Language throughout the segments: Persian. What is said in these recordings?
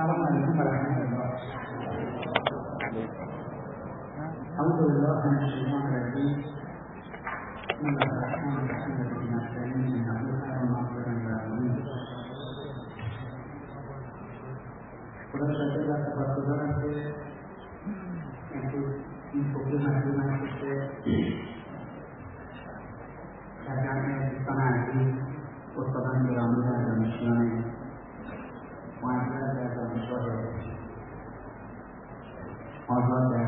السلام عليكم ورحمة الله. أعوذ بالله من الشيطان الرجيم. بسم الله الرحمن الرحيم. الذين آمنوا إنه خير مغفرة للمؤمنين. خدا شاکر و سپاسگزارم که این توضیح مطلوب است که در جمع دوستان عزیز، استادان گرامی و دانشجویان معزز در دانشگاه آزاد در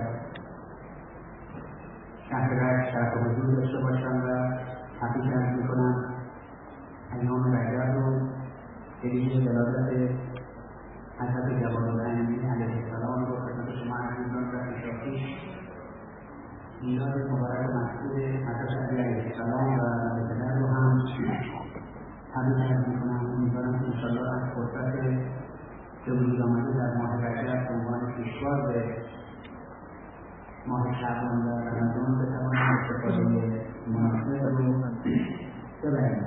شهر رشت شرف حضور داشته باشم و تبریک عرض می‌کنم ایام رجب رو به ویژه ولادت حضرت جوادالامین علیه السلام رو خدمت شما عزیزان و پیشاپیش میلاد مبارک و مسعود حضرت علی علیه السلام و پدر رو هم تبریک عرض می‌کنم. امیدوارم که انشاءالله از فرصت که وجود آمده در ماه رجب به عنوان پیشواز به ماه شعبان و رمضان بتوانیم استفاده مناسب رو ببریم.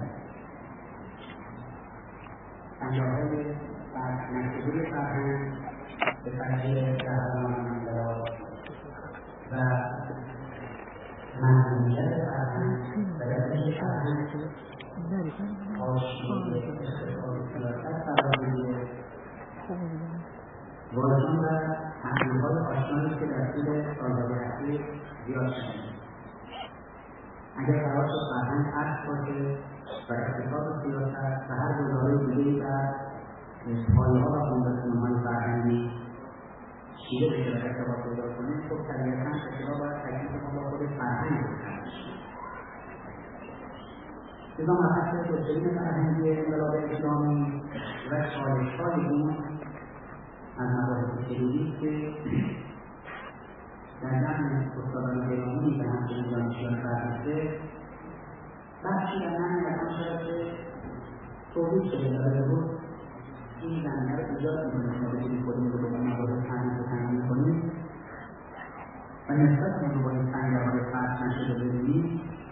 پنجاه‌های نشده فرهنگ به فرهنگ قهرمان انقلاب و محرومیت فرهنگ و یادش فرهنگ حاشیه اقتصاد سیاست فرهنگی واژگان و تحلیل‌های آشنایی که در طول سال‌های اخیر زیاد شده. اگر قرار شد فرهنگ اصل باشه و اقتصاد و سیاست و هر گزاره دیگه‌ای در پایه‌ها و فونداسیون‌های فرهنگی چیده بشه و ارتباط پیدا کنه، خب طبیعتاً ابتدا باید تکلیف ما با خود فرهنگ روشن بشه. لذا مبحث توسعه فرهنگی انقلاب اسلامی و چالش‌های اون از مباحث کلیدی که در جمع استادان گرامی و همچنین دانشجویان بررسیده بخشی از من یکم شاید که توضیح شده داره بود این زمینه رو ایجاد می‌کنه ما بتونیم خودمون رو به مباحث تنظیم کنیم و نسبت به مباحث سنگرهای فرض نشده ببینیم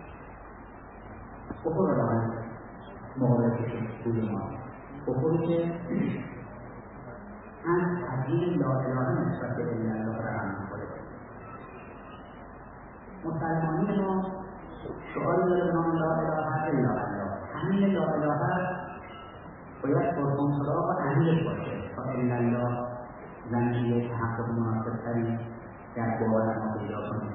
بخور رو باید مقابله که بوده ما بخوری که از تبیین لا اله نسبت به الله رقم می‌خوره. مسلمانی ما شعاری داره به نام لا اله الا الله. همین لا اله باید پرکنترل و عمیق باشه تا الا الله زمینه تحقق مناسب‌تری در باور ما پیدا کنیم.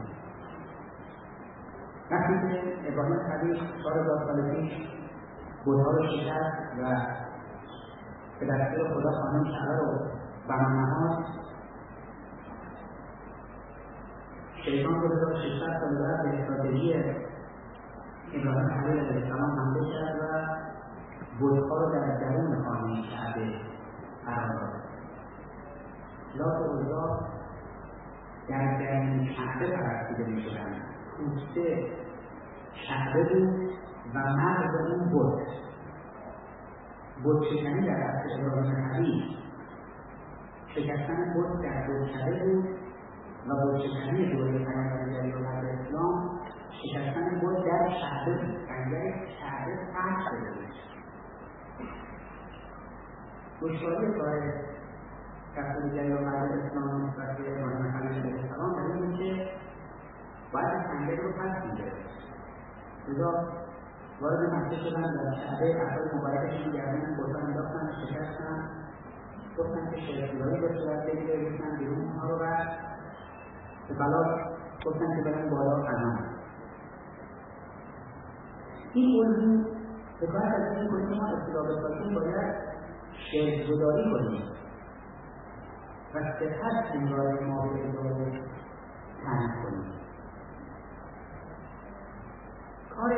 وقتی که ابراهیم خلیل 4000 سال پیش بت‌ها رو شکست و به دستور خدا خانه کعبه رو بنا نهاد، شیطان 2600 سال بعد به استراتژی ابراهیم خلیل علیه السلام حمله کرد و بت‌ها رو در درون خانه کعبه قرار داد. لات و عزی در درون کعبه پرستیده می‌شدند. پوسته کعبه بود و مغز اون بت شکنی در عصر ابراهیم خلیل شکستن بت در بتکده بود و بت شکنی دوره پیامبر جلیل اسلام شکستن بت در کعبه بود. پنجره کعبه فتح شده بود. دشواری کار رسول جلیل اسلام نسبت به ابراهیم خلیل علیه السلام در این بود که باید پنجره رو پس می‌گرفت. لذا وارد مکه شدن در کعبه افراد مبارکشون گردن بت‌ها انداختن شکستن، گفتن که شرک‌گذاری به صورت بگیره، ریختن بیرون اونها رو و به بلاغ گفتن که برن بالا قدم. این موضوع حکایت از این کنیم که ما اصطلاح بسازیم باید شرک‌گذاری کنیم و سپس انگار ما به اداره تنظیم کنیم. کار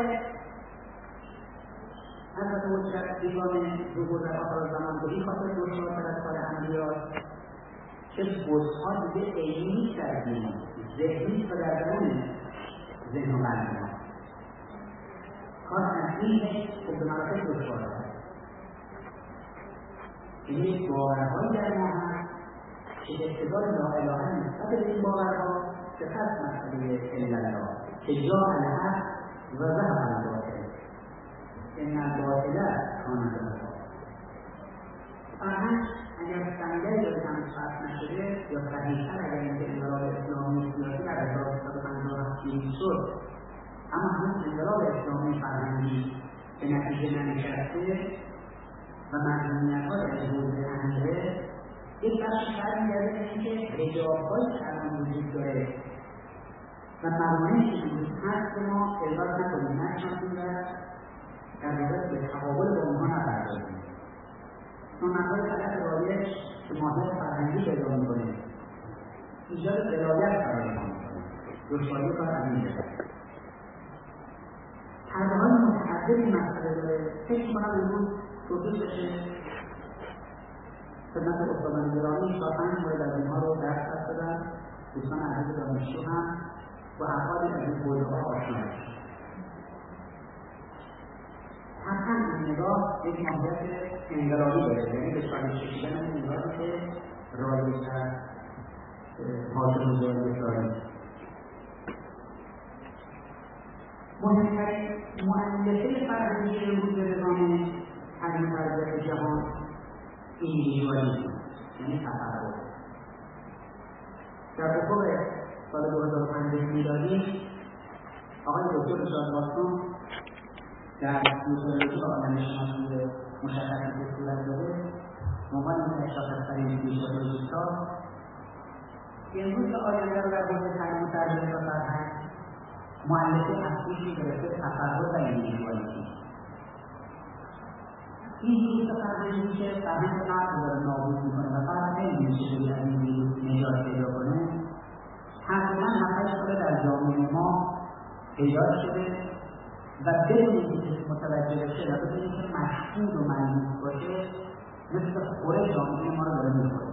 حضرت حجت دیوان ظهور در آخر زمان به این خاطر دشوارتر از کار انبیاست که بت‌ها دیگه عینی نیست در دین، ذهنی و در درون ذهن و مردم. کار تنظیمش خب به مراتب دشوارتر. این باورهایی در ما هست که اقتضای لا اله نسبت به این باورها سپس مسئله الا الله که جاء الحق و ذهب الباطل ان الباطل کان زهوقا. فرهنگ اگر سنگری داره هنوز فرق نشده یا صحیح‌تر اگر اینکه انقلاب اسلامی سیاسی در 1357 شد اما همون انقلاب اسلامی فرهنگی به نتیجه ننشسته و مظلومیت‌ها در حوزه امنیت یک بخش برمیگرده به اینکه حجاب‌هایی که الان وجود داره و موانعی که وجود هست رو ما الغا نکنیم، نشناسیم و در واقع به تقابل با اونها نپردازیم. سنت‌های غلط رایج که ماهیت فرهنگی پیدا می‌کنه ایجاد ولایت برای ما می‌کنه، دشواری کار همینه. پرده‌های متعدد این مسئله داره. فکر می‌کنم امروز توضیح بشه خدمت استادان گرامی تا 5 مورد از اینها رو درس دادن. دوستان عزیز دانشجو هم با افرادی از این حوزه‌ها آشنا بشن. حتما این نگاه یک ماهیت انقلابی داره، یعنی به چالش کشیدن این نگاهی که رایج در حاکم بزرگ تاریخ. مهمترین مؤلفه فرهنگی امروز به نظام تعلیم و تربیت جهان ایندیویدوالیسم، یعنی تفرد. در افق سال 2005 میلادی آقای دکتر شادباستون در میتودولوژی و آدمشناسی مشخصی که صورت داده به عنوان اکتشاف‌آفرین بیولوژیست‌ها امروز به آینده رو در حوزه تعلیم و تربیت و فرهنگ مؤلفه اصلیش گرفته تفرد و ایندیویدوالیسم. این ویروس فرهنگی که فرهنگ قبل داره نابود میکنه و فرد نمیدونه چجوری از این ویروس نجات پیدا کنه، تقریبا 7-8 ساله در جامعه ما ایجاد شده و بدون اینکه کسی متوجه بشه و بدون اینکه مشهود و ملموس باشه مثل خوره جامعه ما رو داره میخوره.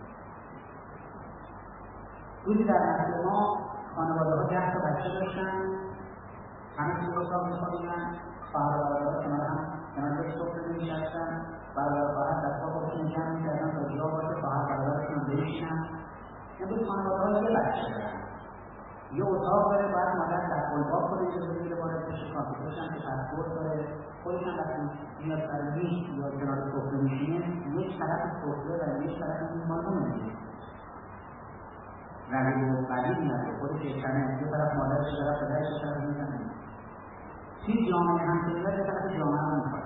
روزی در نسل ما خانواده‌ها 10 تا بچه داشتن، همه چیز رو حساب می‌کنن، خواهر و برادرها کنار هم کنار یک سفره می‌نشستن، برادر و خواهر دست‌ها خودشون جمع می‌کردن تا جا باشه خواهر برادرشون رو بشینن. امروز خانواده‌ها یه بچه دارن، یه اتاق داره، باید مادر در قلباب خود اجازه بگیره وارد بشه، کامپیوترش هم که پسورد داره، خودش هم وقتی میاد سر میز یا کنار سفره میشینه یک طرف سفره و یک طرف میزبان نمیشه. رقیب و بعدی نداره، خودش یکشنه، یه طرف مادرش طرف پدرش طرف میزنه. توی جامعه همچنین یه طرف جامعه هم میخواد.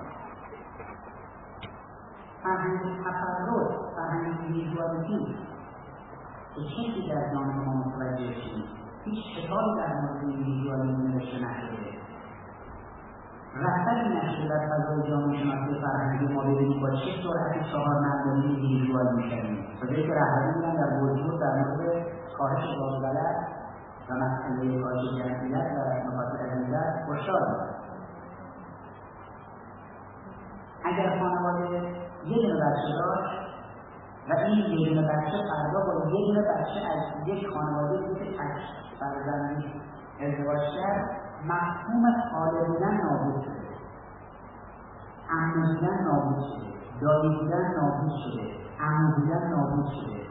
فرهنگ تفرد، فرهنگ ایندیویدوالیسم به چیزی در جامعه ما متوجه شدیم. هیچ کتابی در مورد ایندیویدوالیسم نوشته نشده. رفتاری نشده در فضای جامعه شناسی فرهنگی ما ببینیم با چه سرعتی 4 مردمی ایندیویدوال میشویم. بجایی که رهبری میدن در وجود در مورد کاهش دادوبلد و مسئله کاهش جمعیت و مقاطع ملت هشدار می‌دن. اگر خانواده یه دونه بچه داشت و این یه دونه بچه فردا با یه دونه بچه از یک خانواده که تک فرزندی ازدواج کرد، مفهوم خاله بودن نابود شده، عمه بودن نابود شده، دایی بودن نابود شده، عمو بودن نابود شده.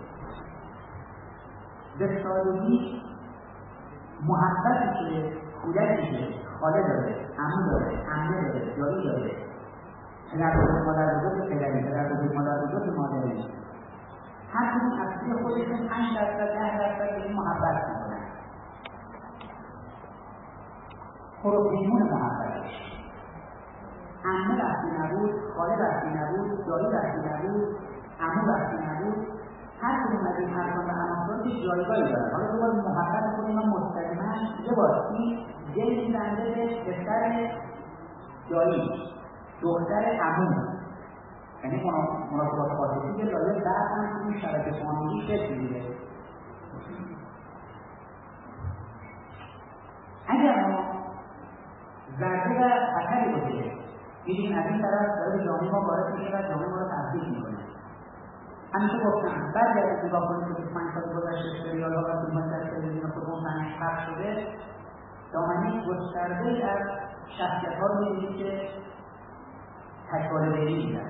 به سادگی محبتی که کودکی که خاله داره، عمو داره، عمه داره، دایی داره، پدر بزرگ مادر بزرگ پدری، پدر بزرگ مادر بزرگ مادری، هر کدوم از توی خودشون 5% 10% به این محبت میکنن. پروپیمون محبتش عمه وقتی نبود، خاله وقتی نبود، دایی وقتی نبود، عمو وقتی نبود، هر کدوم از این ارکان و عناصر جایگاهی دارن. حالا دوباره محبت خود اینا مستقیما یه باستی دل می‌بنده به پسر دایی، دختر عمو، یعنی مناسبات عاطفی که داره بعد هم توی شبکه خانگی شکل می‌گیره. اگر ما ضربه و خطری باشه می‌بینیم از این طرف داره به جامعه ما وارد میشه و جامعه ما رو تهدید می‌کنه. همیشه گفتم بعد از نگاه کنید که 5 سال گذشته سریال‌ها و فیلم‌ها در تلویزیون خودمون پخش شده، دامنه گسترده‌ای از شخصیت‌ها رو می‌بینید که تک‌باره‌گری می‌کنن.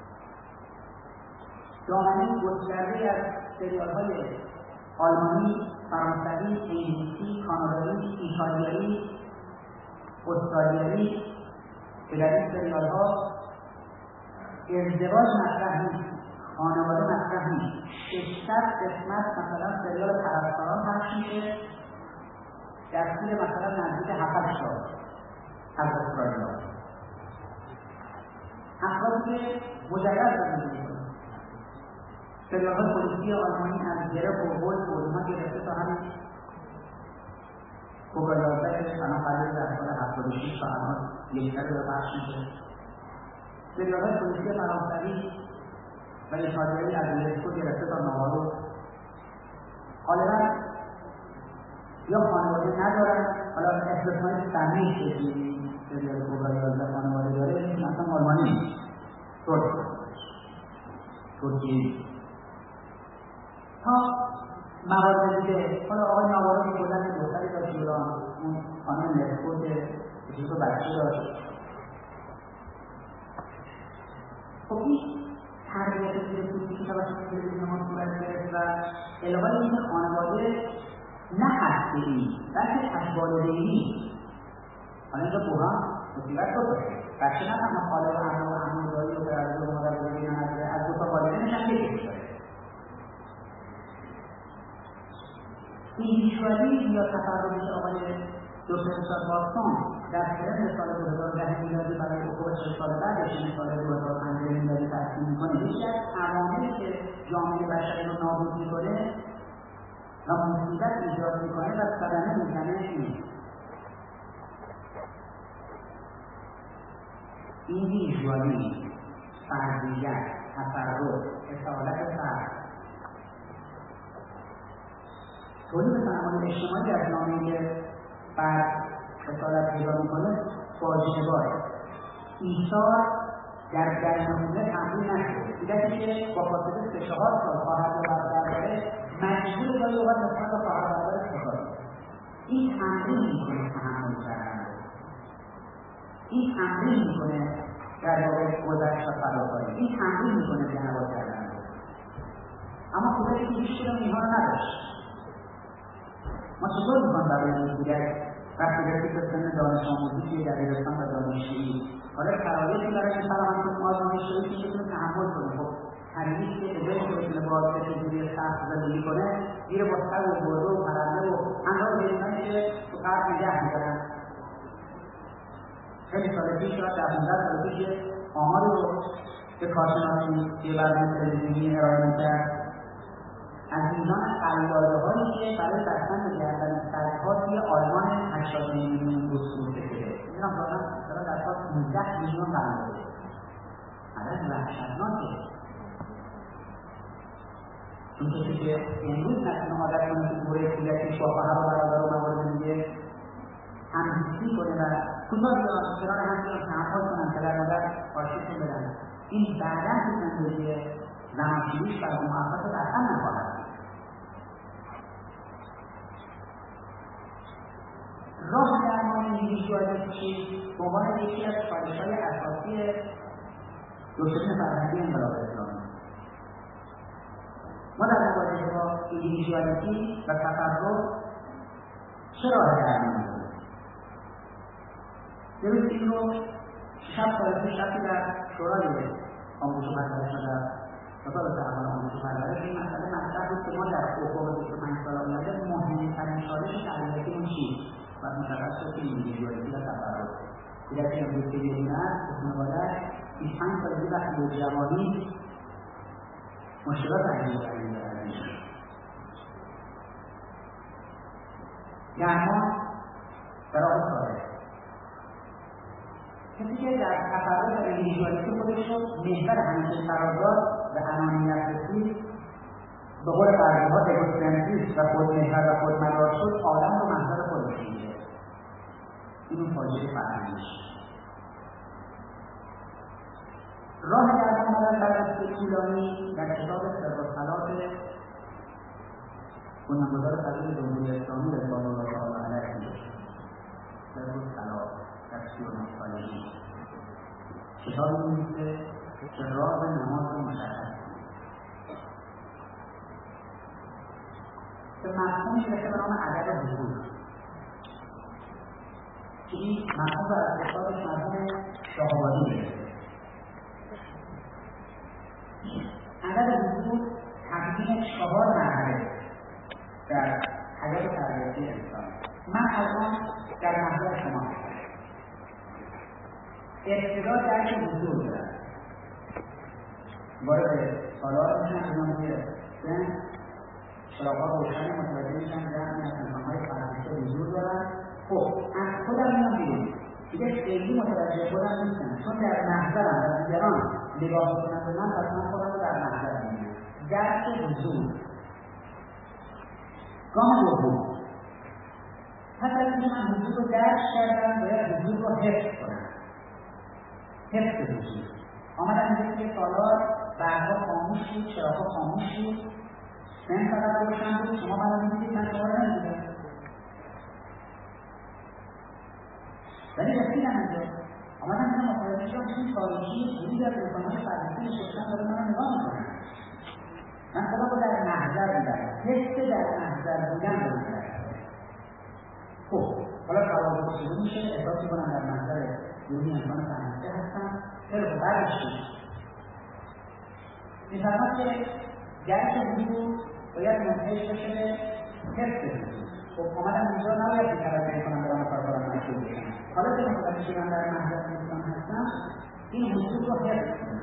دامنه گسترده‌ای از سریال‌های آلمانی، فرانسوی، انگلیسی، کانادایی، ایتالیایی، استرالیایی که در این سریال‌ها ازدواج مطرح نیست، خانواده مطرح نیست. 600 قسمت مثلا سریال پرستاران پخش میشه در طول مثلا نزدیک 7 سال از استرالیا. افرادی که مجرد زندگی میکنن. سریال‌های پلیسی آلمانی از گرفت و ولف و اینها گرفته تا همین کوکا-11 که الان قراره در سال 76 تا الان یک سری رو پخش میشه. سریال‌های پلیسی فرانسوی و ایتالیایی از یونسکو گرفته تا ناوارو. غالبا یا خانواده ندارن، حالا استثنای سمیش که سریال کوکا-11 خانواده داره، این اصلا آلمانی نیست، ترکیه. تا موارد دیگه، حالا آقای ناوارو که بودن دختری داشت ایران، اون خانم نسکو که بچه تو بچه داشت. خب این تربیت تلویزیونی که توسط تلویزیون ما صورت گرفت و الغای این خانواده نه هسته‌ای بلکه تک‌والدینی. حالا اینجا بحران مصیبت دو باشه، بچه نه تنها خاله و عمو و عمودایی و برادر و مادر بزرگی نداره، از دو تا والدینش هم یکیش داره. ایندیویدوالیسم یا تفردی آقای دکتر ریچارد واکسون در سال 2010 میلادی برای حقوق 40 سال بعدش، یعنی سال 2005 میلادی تأسیس می‌کنه. یکی از عواملی که جامعه بشری رو نابود می‌کنه و مصیبت ایجاد می‌کنه و صدمه می‌زنه اینه. ایندیویدوالیسم، فردیت، تفرد، اصالت فرد، تولید سرمایه اجتماعی در جامعه فرد اصالت پیدا میکنه فاجعه باره. ایثار در نمونه تمرین نشده. دیگه که با فاصله 3-4 سال خواهر و برادر داره مجبور گاهی اوقات نسبت به خواهر و برادرش بکنه. این تمرین میکنه تحمل کردن، این تمرین میکنه در واقع گذشت و فداکاری، این تمرین میکنه جنبا کردن. اما خودش که هیچ کدوم اینها رو نداشت. ما چطور میکنم برای این کودک وقتی رسید به سن دانش آموزی توی دبیرستان و دانشجویی، حالا شرایطی برای این فراهم کنیم آزمایشگاهی که بتونه تحمل کنه. خب تمیز که ازایی که بتونه باز بشه جوری سخت زندگی کنه، زیر با سر و گربه و پرنده و همراه حیوانایی که تو قرد نگه میدارن. خیلی سال پیش شاید 15 سال پیش آماری رو به کارشناسی یه برنامه تلویزیونی ارائه می‌کرد از میزان قلاده هایی که برای بستن به گردن سگ‌ها توی آلمان 80 میلیون روز فروخته شده. می‌دونم دارن در سال 15 میلیون قلاده. عدد وحشتناکه. چون کسی که امروز نتونه عادت کنه که دوره کودکیش با خواهر و برادر و موارد دیگه همزیستی کنه و کوتاه بیان کنار هم بیان تحمل کنن پدر مادر آشتیشون بدن. این بعدا تو زندگی زناشوییش برای موفقیت اصلا نخواهد. راه درمان ایندیویدوالیسم چیست؟ به عنوان یکی از چالش‌های اساسی دکترین فرهنگی انقلاب اسلامی، ما در مواجهه با ایندیویدوالیسم و تفرد چه راه درمانی داریم؟ درست این رو 6 سال پیش وقتی در شورای آموزش و پرورش در وزارت اول آموزش و پرورش این مسئله مطرح بود که ما در افق 25 سال آینده مهمترین چالش تربیتیمون چیست؟ و مشخص شد که ایندیویدوالیسم و تفرد. کودکی امروز که بیرون است به خانواده‌اش 25 سال دیگه وقتی به جوانی مشکلات عجیب و غریبی دارد میشه. درمان در راه ساده. کسی که در تفرد و ایندیویدوالیسم خودش رو محور همیشه قرارداد و انانیت رسید، به قول غربی‌ها اگوسنتریسم و خودمحور و خودمدار شد، آدم رو منظر خودش میگیره. این اون فاجعه فرهنگیش. راه درمان بعد از طولانی در کتاب سر و صلاح بنیانگذار فضیل جمهوری اسلامی رضوان الله تعالی علیه سر و صلاح در 39 سالگی کتابی می‌نویسه که راز نماز رو مشخص به مفهومی رسه به نام عدد حضور که این مفهوم بر اصطلاحش مفهوم شاه‌آبادی می‌رسه. حقیقت حضور تقدیم 4 مرحله در حیات تربیتی انسان. من الان در محضر شما هستم. ابتدا درک حضور دارم. وارد سالار میشن، اینا میگه سن چراغ‌ها روشن، متوجه میشن جمعی از انسان‌های فرهیخته حضور دارن. خب از خودم میام بیرون، دیگه خیلی متوجه خودم نیستم، چون در محضرم و دیگران نگاه میکنم به من، پس من خودم رو در محضر میبینم. درک حضور. گام دوم، پس از اینکه من حضور رو درک کردم، باید حضور رو حفظ کنم. حفظ حضور. آمدن میگه که سالار برقا خاموش بود، چراغا خاموش بود، سن فقط روشن بود، شما منو میدید، من شما رو نمیدیدم. ولی رسیدم اینجا، آمدن میگه متوجه شدم این تاریکی بودی از انسان‌های فرهیخته نشستن داره منو نگاه میکنن. من خودم رو در محضر میدم، حس در محضر بودن رو میدم. خب حالا توازن شروع میشه، احساس میکنم در محضر یونی انسان فرهیخته هستم. خیلی خوب، بعدش چی؟ میفرماد که درک حضور باید منتهی بشه به حفظ حضور. خب آمدم اینجا نباید بی‌توجهی کنم برام کار کنم مشغول بشم. حالا که متوجه شدم در محضر انسان هستم، این حضور رو حفظ کنم.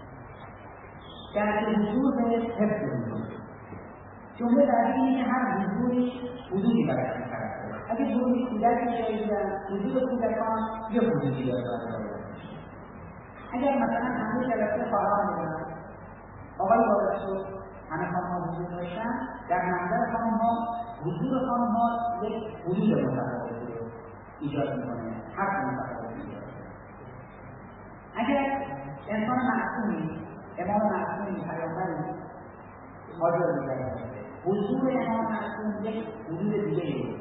درک حضور به حفظ حضور. جمله بعدی اینه که هر حضوری حدودی برش می‌خرد. اگه حضوری کودکی شایدن، حضور کودکان یه حدودی داره. اگر مثلا همه جلسه خواهران می‌کنن، آقای وارد شد، همه خانم‌ها حضور داشتن، در منظر خانم‌ها حضور خانم‌ها یک حدود متفاوتی رو ایجاد می‌کنه، حق متفاوتی ایجاد می‌کنه. اگر انسان معصومی، امام معصومی، پیامبری حاضر می‌گردد، حضور امام معصوم یک حدود دیگه‌ای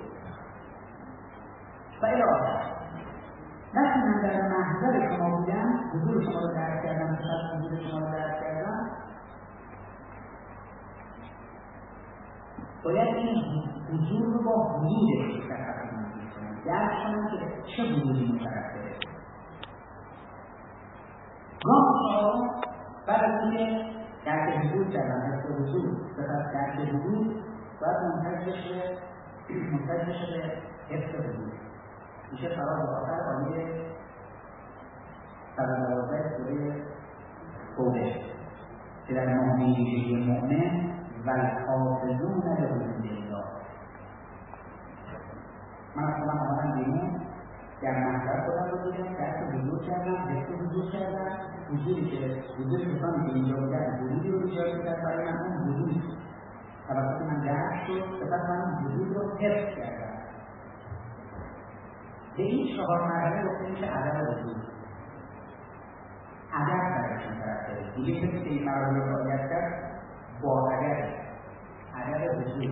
و الی آخر. وقتی من در محضر شما بودم، حضور شما رو درک کردم، حضور شما رو درک کردم، باید این حضور رو با حدودش تفکر کنم، درک کنم که چه حدودی مترتبه. گام چهارم، بعد از اینکه درک حدود کردم، حفظ حضور، سپس درک حدود، باید منتج بشه به حفظ حدود. میشه سوال آخر آیه 112 سوره توبه که در نامه ویژگی مؤمن والحافظون لحدود الله. من از خودم آمدم بیرون، در محضر خودم رو دیدم، درک حضور کردم، حفظ حضور کردم. حضوری که کسانی که اینجا بودن حضوری رو ایجاد می‌کرد برای من، اون حضور توسط من درک شد، سپس من حضور رو حفظ کردم. به این 4 مرحله گفته میشه ادب حضور. ادب برشون طرف دیگه کسی که این مرحله رو رعایت کرد با ادب حضور.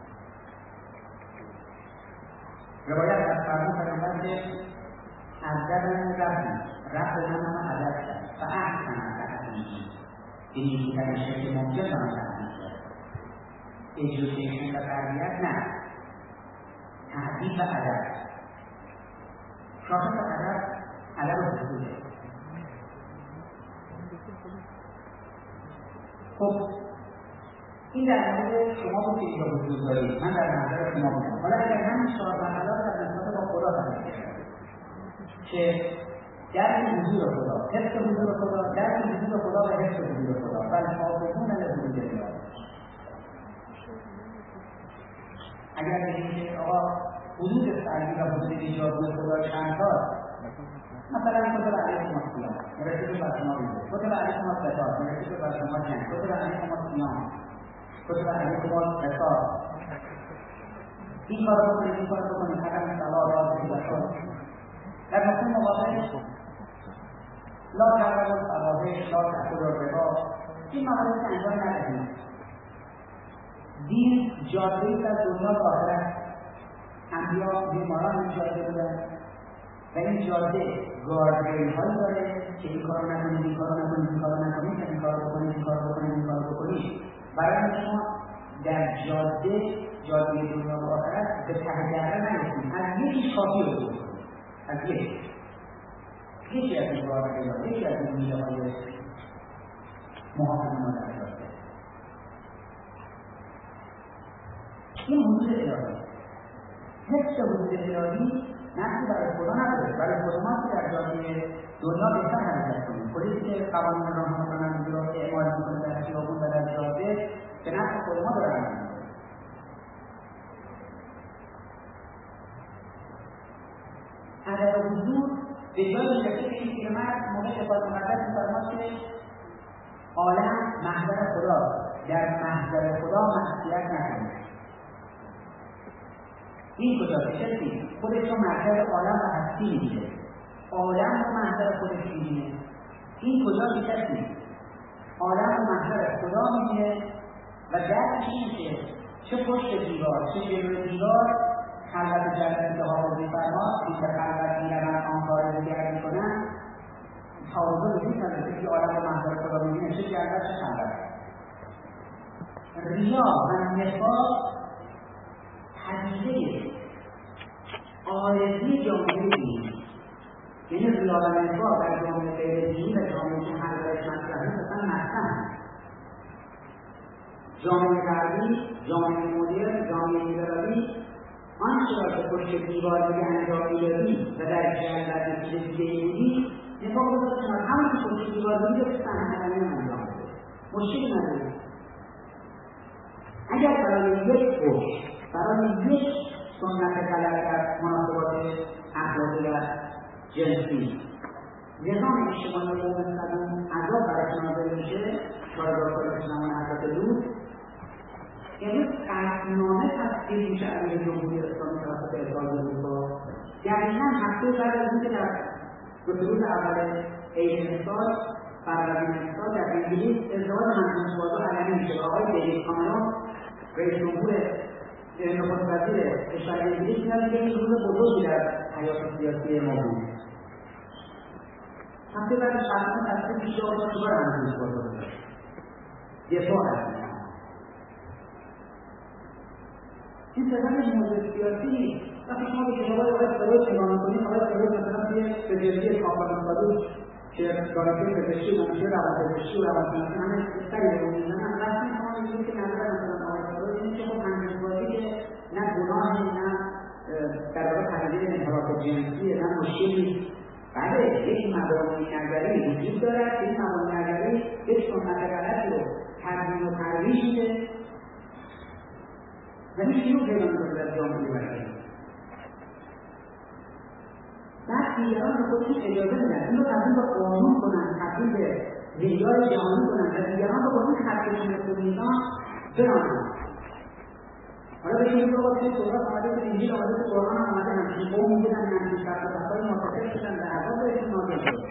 روایت از فرمود پیامبر که ادب رب به من ادب کرد و احسن تأدیبی، این نیکوترین شکل ممکن من تأدیب کرد. ایژوکیشن و تربیت نه، تأدیب و ادب. شاخص ادب حضوره. خب این در مورد شما بود که اینجا حضور دارید، من در نظر شما بودم. حالا اگر همین 4 مرحله در نسبت با خدا تعریف کردم که درک حضور خدا، حفظ حضور خدا، درک حضور خدا و حفظ حضور خدا، والحافظون لحدود الله. اگر بگیم که آقا حدود فردی و حدود ایجابی خدا چند تا، مثلا کتب علیکم الصیام نوشته بر شما بیده، کتب علیکم الصلاة نوشته بر شما جنگ، کتب علیکم الصیام، کتب علیکم القصاص، این کار رو بکنید، این کار رو بکنید، حکم صلاح را بکنید. در مقام مقابلش لا تقربوا الفواحش، لا تأکلوا الربا، این موارد رو انجام ندهید. دین جاده‌ای از دنیا و آخرت. انبیا بیماران این جاده بودن و این جاده گاردریل‌هایی داره که این کارو نکنید، این کارو نکنید، این کارو نکنید، این کارو بکنید، این کارو بکنید، این کارو بکنید. برای شما در جاده دنیا و آخرت به ته دره نیفتید. از یکی کافی رو بکنید، از یکی از این گاردریل‌ها، یکی از این میله‌های محافظ ما در جاده. این حدود الهی. حس حدود الهی نقصی برای خدا نداره. برای خود ما که در جامعه دنیا بهتر حرکت کنیم. پلیسی که قوانین راهنمایی رو اعمال میکنه در خیابون و در جاده به نفع خود ما داره عمل میکنه. عدم حضور به جای رسید که این پیرمرد موقع کتاب مقدس می‌فرماد که عالم محضر خدا، در محضر خدا معصیت نکنید. این کجا کسی خودش رو محضر عالم و هستی می‌گیره، عالم رو محضر خودش می‌گیره. این کجا کسی عالم رو محضر خدا می‌گیره و درکش اینه چه پشت دیوار چه جلوی دیوار خلوت جنت که حافظ می‌فرماد این که خلوت می‌روند آن کار دیگر می‌کنند تعارض وجود نداره که عالم رو محضر خدا می‌بینه، چه جنت چه خلوت. ریا و نفاق پدیده عارضی جامعه دینی، یعنی ریا و نفاق در جامعه غیر دینی و جامعه که حلقه‌اش مطرحه مثلا مطرح جامعه غربی، جامعه مدرن، جامعه لیبرالی آنچه را که پشت دیوار دیگه انجام می‌دادی و در جلد نتیجه دیگه بودی نفاق رو داشتن همون که پشت دیوار دیگه به صحنه انجام بده. مشکلی نداره. اگر برای یک پشت برای یک سنت غلط در مناسبات اخلاقی و جنسی نظام اجتماعی قوم سلام عذاب برای نازل میشه پاراگراف نامه حضرت لوط یعنی قطعنامه تصدیق میشه امیر جمهوری اسلامی توسط اتحاد اروپا. دقیقا هفته بعد از اینکه در روز اول عید سال فروردین سال در انگلیس ازدواج همجنس‌بازا علنی میشه. آقای دیوید کامرون رئیس جمهور نخست وزیر کشور انگلیس میگه که این روز بزرگی در حیات سیاسی ما بود. هفته بعد قطعا تصدیق میشه آقا چیکار همجنس‌بازا بود. دفاع از این سرگرمی موضوع سیاسی وقتی شما به کتاب‌های آقای سروش نگاه می‌کنید، آقای سروش مثلا توی فدرالی کامپانی که دانشجوی پزشکی و دانشجوی روانپزشکی و روانشناسی همه سری رو می‌زنن، وقتی شما می‌بینید که نظر مثلا آقای سروش اینه که خب همجنس‌بازی که نه گناهی نه در واقع پدیده انحراف جنسی نه مشکلی. بله یک مبانی نظری وجود دارد که این مبانی نظری یک سنت غلطی رو تدوین و ترویج میده و هیچ چیزی پیدا نمی‌کنه در جامعه بشری. بعد دیگران به خودشون اجازه میدن این رو تبدیل به قانون کنن، تبدیل به معیار جهانی کنن و دیگران به خودشون خطشون مثل میزان برانن. حالا بهشون میگه آقا توی تورات آمده که انجیل آمده که قرآن آمده همچین قوم بودن همچین فلسفه‌های معتقد شدن به عذاب بهشون نازل شد.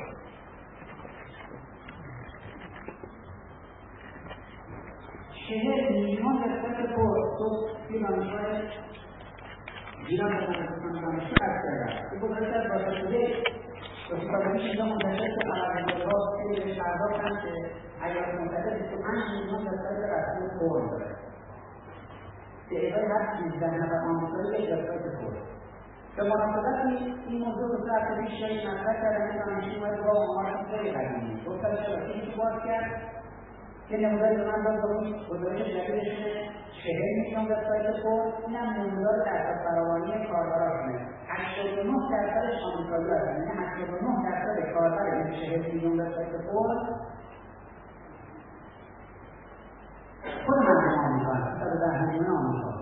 میلیون قسمت تو توی دانشگاه گیران بزنستان دانشگاه عرض کردن این بزرگتر از باشد شده استفادهی اینجا منتشر که خبرنگارها توی بهش پرداختن که ایالات متحده 25 میلیون قسمت رسمی کور داره که ازای هر 13 نفر آمریکایی به قسمت کور. به مناسبتی این موضوع به صورت پیش شاید مطرح کردن که دانشجوی با آمارش خیلی قدیمی گفتن چرا این باز کرد که نموداری به من داد با اون گزارش جدیدشونه 40 میلیون وبسایت کور. اینم نمودار درصد فراوانی کاربراشونه 89% آمریکایی هستن، یعنی 89% کاربر این 40 میلیون وبسایت کور خود مردم آمریکا هست، 110 میلیون آمریکا.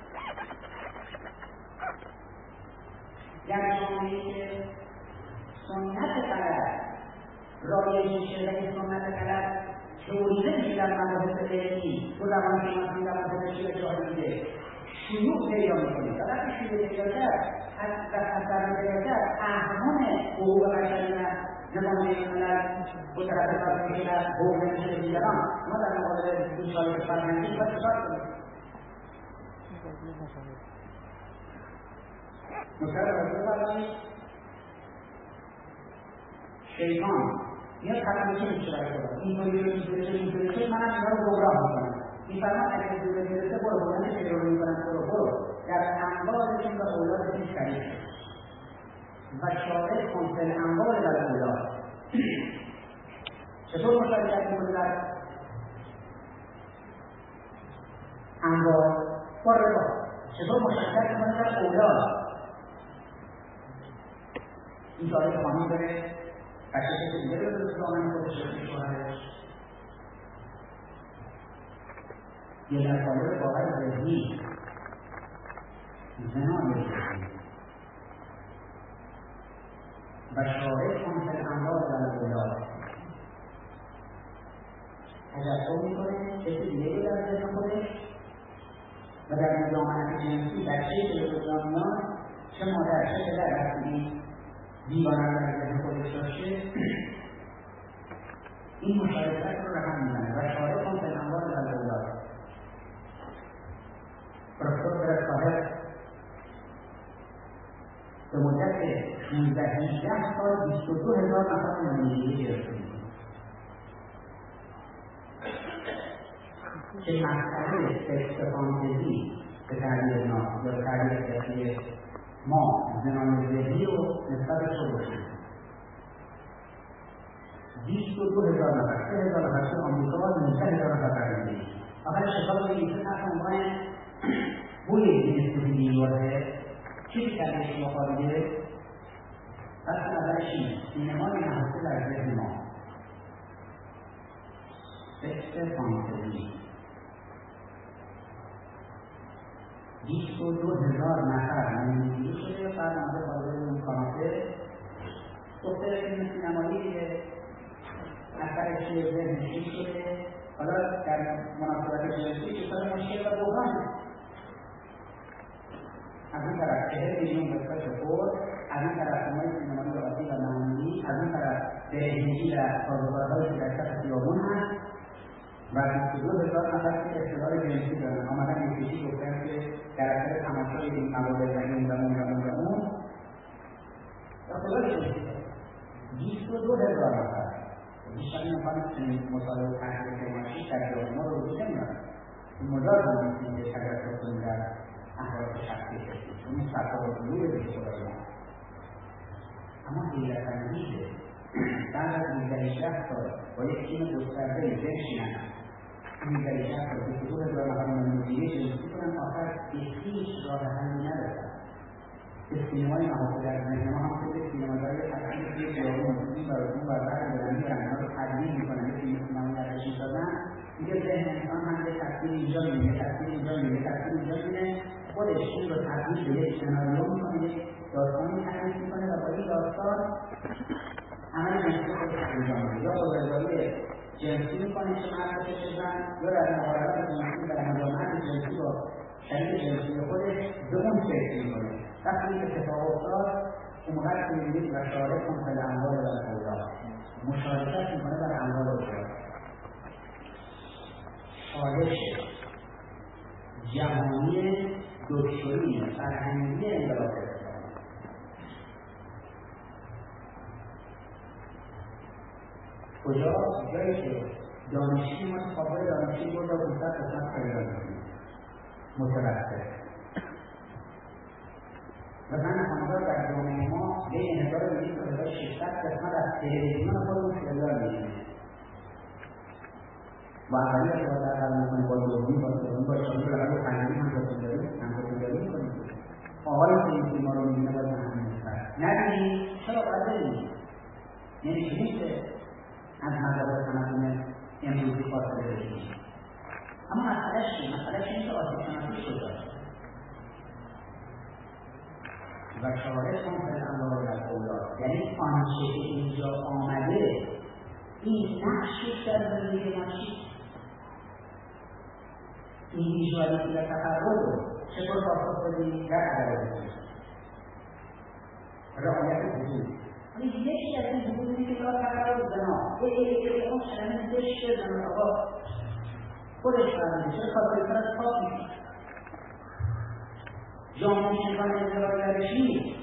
در جامعه‌ای که سنت غلط رایج میشه و این سنت غلط توریده میشه در مباحث علمی و روانشناسی و پزشکی و جاهلیه شیوع پیدا میکنه. وقتی شیوع پیدا کرد و اثر پیدا کرد اهرام حقوق بشری و نظام بین‌الملل مترتب میشه در حقوق بشر دیگران. ما در مقابل این چالش فرهنگی باید چیکار کنیم؟ شیطان میاد خطر چه میشه برای خدا اینطوری شد من اینا رو گمراه میکنم. میفرماد اگر دوره میرسه برو بودن که رو میکنم برو در اموالشون و اولادشون شریک و شارع کنسل اموال در اولاد. چطور مشارکت میکنه در اموال؟ با ربا. چطور مشارکت میکنه در اولاد. این داره قانون داره بچه که دیگه رو به دامن خودش شوهرش یا در قالب باور ذهنی زنا می‌کنه و شارع کن فی الاموال و الاولاد تجسم میکنه کسی دیگه رو در ذهن خودش و در مدامنت جنسی بچه‌ای که به دنیا میاد چه مادر چه پدر وقتی دیوانه در ذهن خودش داشته این مشارکت رو رقم میزنه و شارع کن فی الاموال و الاولاد. پروفسور برد صاحب به مدت 16-18 سال 22,000 نفر نمایندگی گرفته بود که مسئله سکس فانتزی به تعبیر ما یا به تعبیر فقهی ما زنان ذهنی رو نسبت شو باشیم 22,000 نفر 3,000 نفر تو آمریکا و 19,000 نفر نمایندگی اول شکال بگید تحت عنوان بوی جنسی دیواره چی کردش مخارجه؟ پس نظرش اینه سینمای نهسته در ذهن ما سکس فانتزی 22,000 نفر نمایندگی شده بعد آمده خارج اون کاناپه گفته فیلم سینمایی که اثرش توی ذهن چی شده حالا در مناسبت جنسی که سال مشکل و بحرانه از این طرف 40 میلیون قسمت خورد از این طرف سینمای سینمایی راضی و معمولی از این طرف برهنگی و سازوکارهایی که در کف خیابون هست و 22,000 نفر که اختلال جنسی دارن آمدن یکیشی گفتن که در اثر تماشای این موارد و این و اون اختلال جنسی دارن 22,000 نفر بیشتر میخوان چنین مطالعه تحقیق کلماتی در جامعه ما رو وجود نمیاد این مجاز هم میتونید که تجسم کنید در احوال شخصی کشید اون صفحه و دلوی به خدای ما اما حیلت انگیزه بعد از 18 سال با یک تیم گسترده بنشینن 18 سال 22,000 نفر نمایندگی جنسی کنن آخر به هیچ راه حلی ندارن به سینمای نهفته در ذهن ما هم که سینماگرای تحقیق توی خیابون این بر اون بر بر بلندی و اینا رو تدوین میکنن یه فیلم سینمایی درش میسازن دیگه ذهن انسان هم یه تصویر اینجا میبینه یه تصویر اینجا میبینه یه تصویر اینجا میبینه خودش این رو تبدیل به یک سناریو میکنه یک داستانی تعریف میکنه و با این داستان عمل جنسی خودش انجام میده یا بازرگانی جنسی میکنه چه مرد چه زن یا در مقابلات جنسی در مجامعت جنسی با شریک جنسی خودش به اون فکر میکنه وقتی این اتفاق افتاد اون موقع که میبینید و شارع کن فی الاموال و الاولاد مشارکت میکنه در اموال و اولاد چالش جهانی دکتری فرهنگی انقلاب اسلامی کجا؟ جایی که دانشی ما تفاوت دانشی بود و 500 قسمت پیدا می‌کنیم متوسط و من خانوار در جامعه ما بین 1200 تا 1600 قسمت از تلویزیون خودمون خریدار می‌کنیم و اولی که باید در می‌کنه با دوربین با شامل لغت خندی هم داریم می‌کنیم آقای که این فیلم رو می‌بینه باید همین می‌کنه نبینید چرا باید ببینید نمی‌تونید که از مذهب تمدن امروزی فاصله بگیرید اما مسئلهش اینه که آسیب شناسی شده و شارع کن فی الاموال و الاولاد یعنی آنچه که اینجا آمده این نقشش در زندگی ما چیست این ویژوالیتی و تفرد رو چطور پاسخ بدیم در عدالت رعایت حدود یکی از این حدودی که لا تقربوا الزنا اون کلمه زشت زن آقا خودش فرموده چرا خاطر فرد پاک میشه جامعه شکان ازدواج درش نیست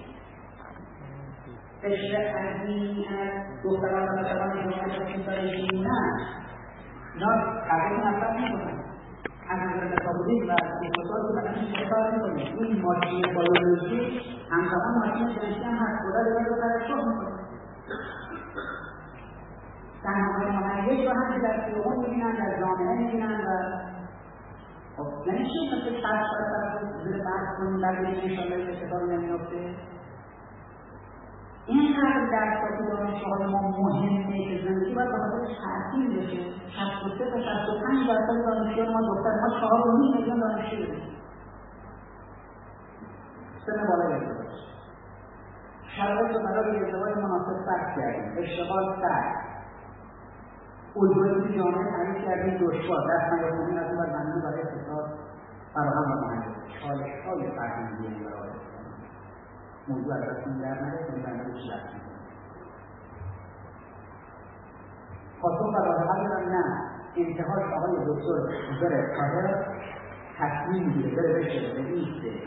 قشر عظیمی از دختران و پسران جامعه شکان درش میمونن اینا تغییر نفرت میکنن از نظر متابولیسم و اقتصاد رو مثلا کار میکنه این ماشین بیولوژی همزمان ماشین جنسی هم هست خدا دیگر رو ترشح میکنه تنهای مهیج رو هم که در خیابون میبینن در جامعه میبینن و یعنی چی مثل 60 طرف زیر بحث حفظ کنیم بعد بگیم انشاءالله اتفاقی نمیفته. اینقدر درسات دانشگاه ما مهمه که زندگی باید به خاطر تعطیل بشه. 63 تا 65% دانشجویان ما دختر، ما 4.5 میلیون دانشجو داریم. سن بالای ازدواج، شرایط رو برای ازدواج مناسب سخت کردیم، اشتغال سخت، الگوی جامعه تعریف کردیم دشوار، دست نیافتنی از اون بر زمینه برای اقتصاد فراهم و مهندسی، چالش‌های فرهنگی برای موضوع از دستمون در نره که من روش رفتیم. پاسخ و راه حل دارم نه، انتهاش آقای دکتر بره طاهر تصمیم میگیره بره بشه رئیس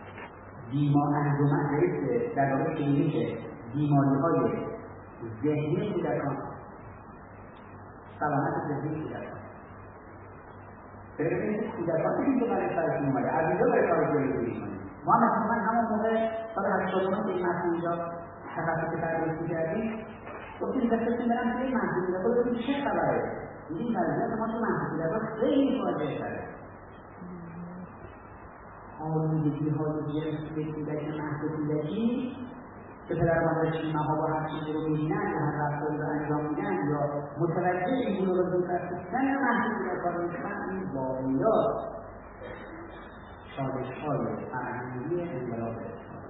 انجمن رئیس در واقع کلینیک بیماری‌های ذهنی کودکان، سلامت ذهنی کودکان. ببینید کودکان که برای سرشون اومده از اینجا برای کار جلوگیری کنیم. ما مثلا همون موقع سال 89 که این محصول اینجا تخصص تدریس کردیم گفتیم دستتون برم توی محصول کودکان ببینید چه خبره. این وضعیت ما تو محصول کودکان خیلی فاجعه شده. آلودگی‌های جنسی کودک محصول کودکی که پدر مادرش این ماها با هر چیزی رو می‌بینن یا هر رفتاری رو انجام میدن یا متوجه این گروه رو دسترسیدن محصول کودکان میشن، این واقعیات چالش‌های فرهنگی انقلاب اسلامی.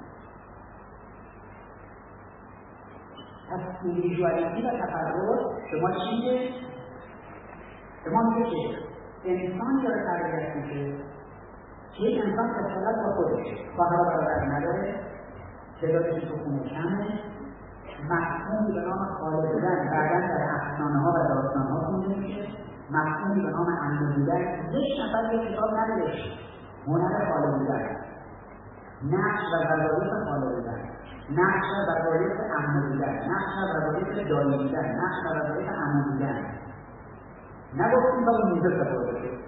پس ایندیویدوالیتی و تفرد به ما چیه؟ به ما میگه که انسانی داره تربیت میشه که یک انسان اصالت با خودشه، خواهر برادر نداره، تعدادش تو خونه کمه، مفهومی به نام خاله بودن بعدا در افسانه‌ها و داستان‌ها خونده میشه، مفهومی به نام عمه بودن یک نفر یک کتاب نداره، هنر خاله بودن، نقش و وظایف خاله بودن، نقش و وظایف عمه بودن، نقش و وظایف دایی بودن، نقش و وظایف عمه بودن. نگفتیم تا به موزه سپرده شد.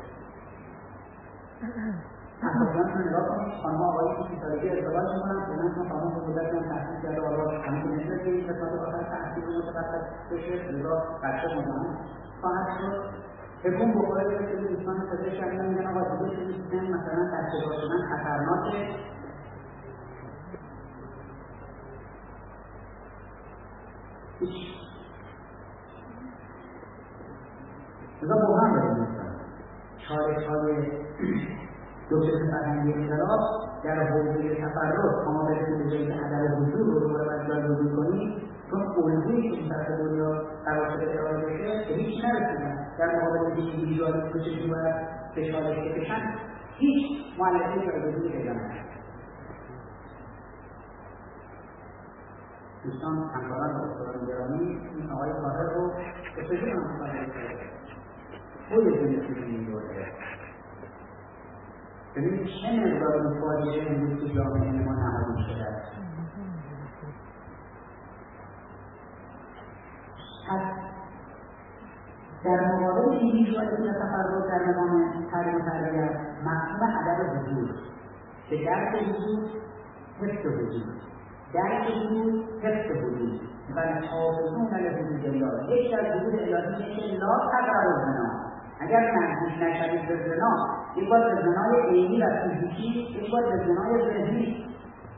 اصلا رو نگاه کنید، خانم آقایی که 30 سالگی ازدواج میکنن، چنانچه خانم بزرگتر هم تحصیل کرده، حالا همین که نمیشه که این قسمت آخر تحصیل متوسط بشه، لذا بچه مزاحم خواهد شد. تکون بخوره به سری دوستان پزشک هم میگن آقا دیگه سری سن مثلا بچه‌دار شدن خطرناکه. لذا بحران داریم مثلا چالش‌های دکتر فرهنگی انقلاب در حوزه تفرد عامل حوزه عدم حضور رو باید جایگزین کنیم، چون الگویی که این طرف دنیا قرار شده ارائه بشه به هیچ نرسیدن. در مقابل ایندیویدوالیسم که چجوری باید به چالش بکشن هیچ مؤلفه جایگزینی پیدا نکرد. دوستان همکاران و استادان گرامی، این آقای طاهر رو به چجوری منتقل کرده خود زندگی می‌برده. ببینید چه مقدار فاجعه امروز تو جامعه ما نهادی شده است. پس در مقابل ایندیویدوالیسم و تفرد در نظام تعلیم و تربیت مفهوم عدم حضور که درک حضور حفظ وجود، درک حضور حفظ وجود و حافظون علی حدود الله. یکی از حدود الهی که لا تقربوا الزنا، اگر نزدیک نشوید به زنا، یک بار به زنای عینی و فیزیکی، یک بار به زنای ذهنی.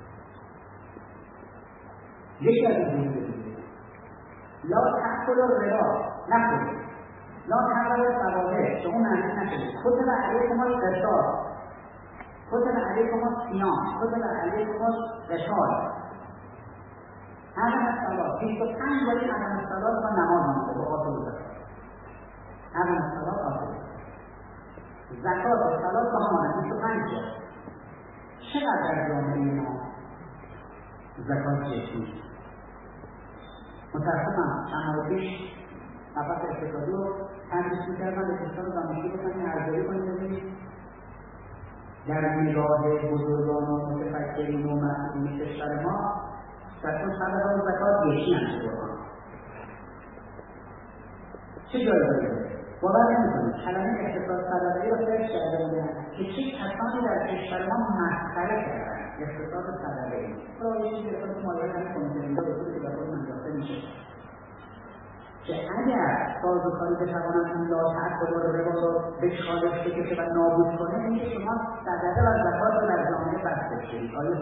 یکی از این حدود لا تأکلوا الربا، نخورید. لا تقربوا الفواحش، به اون معنی نشدید. کتب علیکم القصاص، کتب علیکم الصیام، کتب علیکم القتال. عدم الصلاة 25 بار این عدم الصلاة با نماز آمده با آتو زکات. عدم الصلاة آتو زکات و صلاة با هم آمده 25 بار. چقدر در جامعه ما زکات جدید؟ متاسفم چند ماه پیش افت اقتصادی رو تدریس می‌کردن به دوستان دانشجو گفتن این ارزیابی کنید ببینید در نگاه بزرگان و متفکرین و مسئولین کشور ما صدقه زکات یکی نمیشه قرآن. چه جایی داره؟ باور نمی‌کنید کلمه اقتصاد صدقه‌ای را سرچ کرده بودن که چه کسانی در کشور ما مسخره کردن اقتصاد صدقه‌ای. حالا یه چیزی اقتصاد مالیات همین کمیته بوده که در خود منجاته میشه که اگر سازوکاری بتواند این لاطعت رو ربا رو به چالش بکشه و نابود کنه، اینکه شما صدقه و زکات رو در جامعه دستش شدید آیه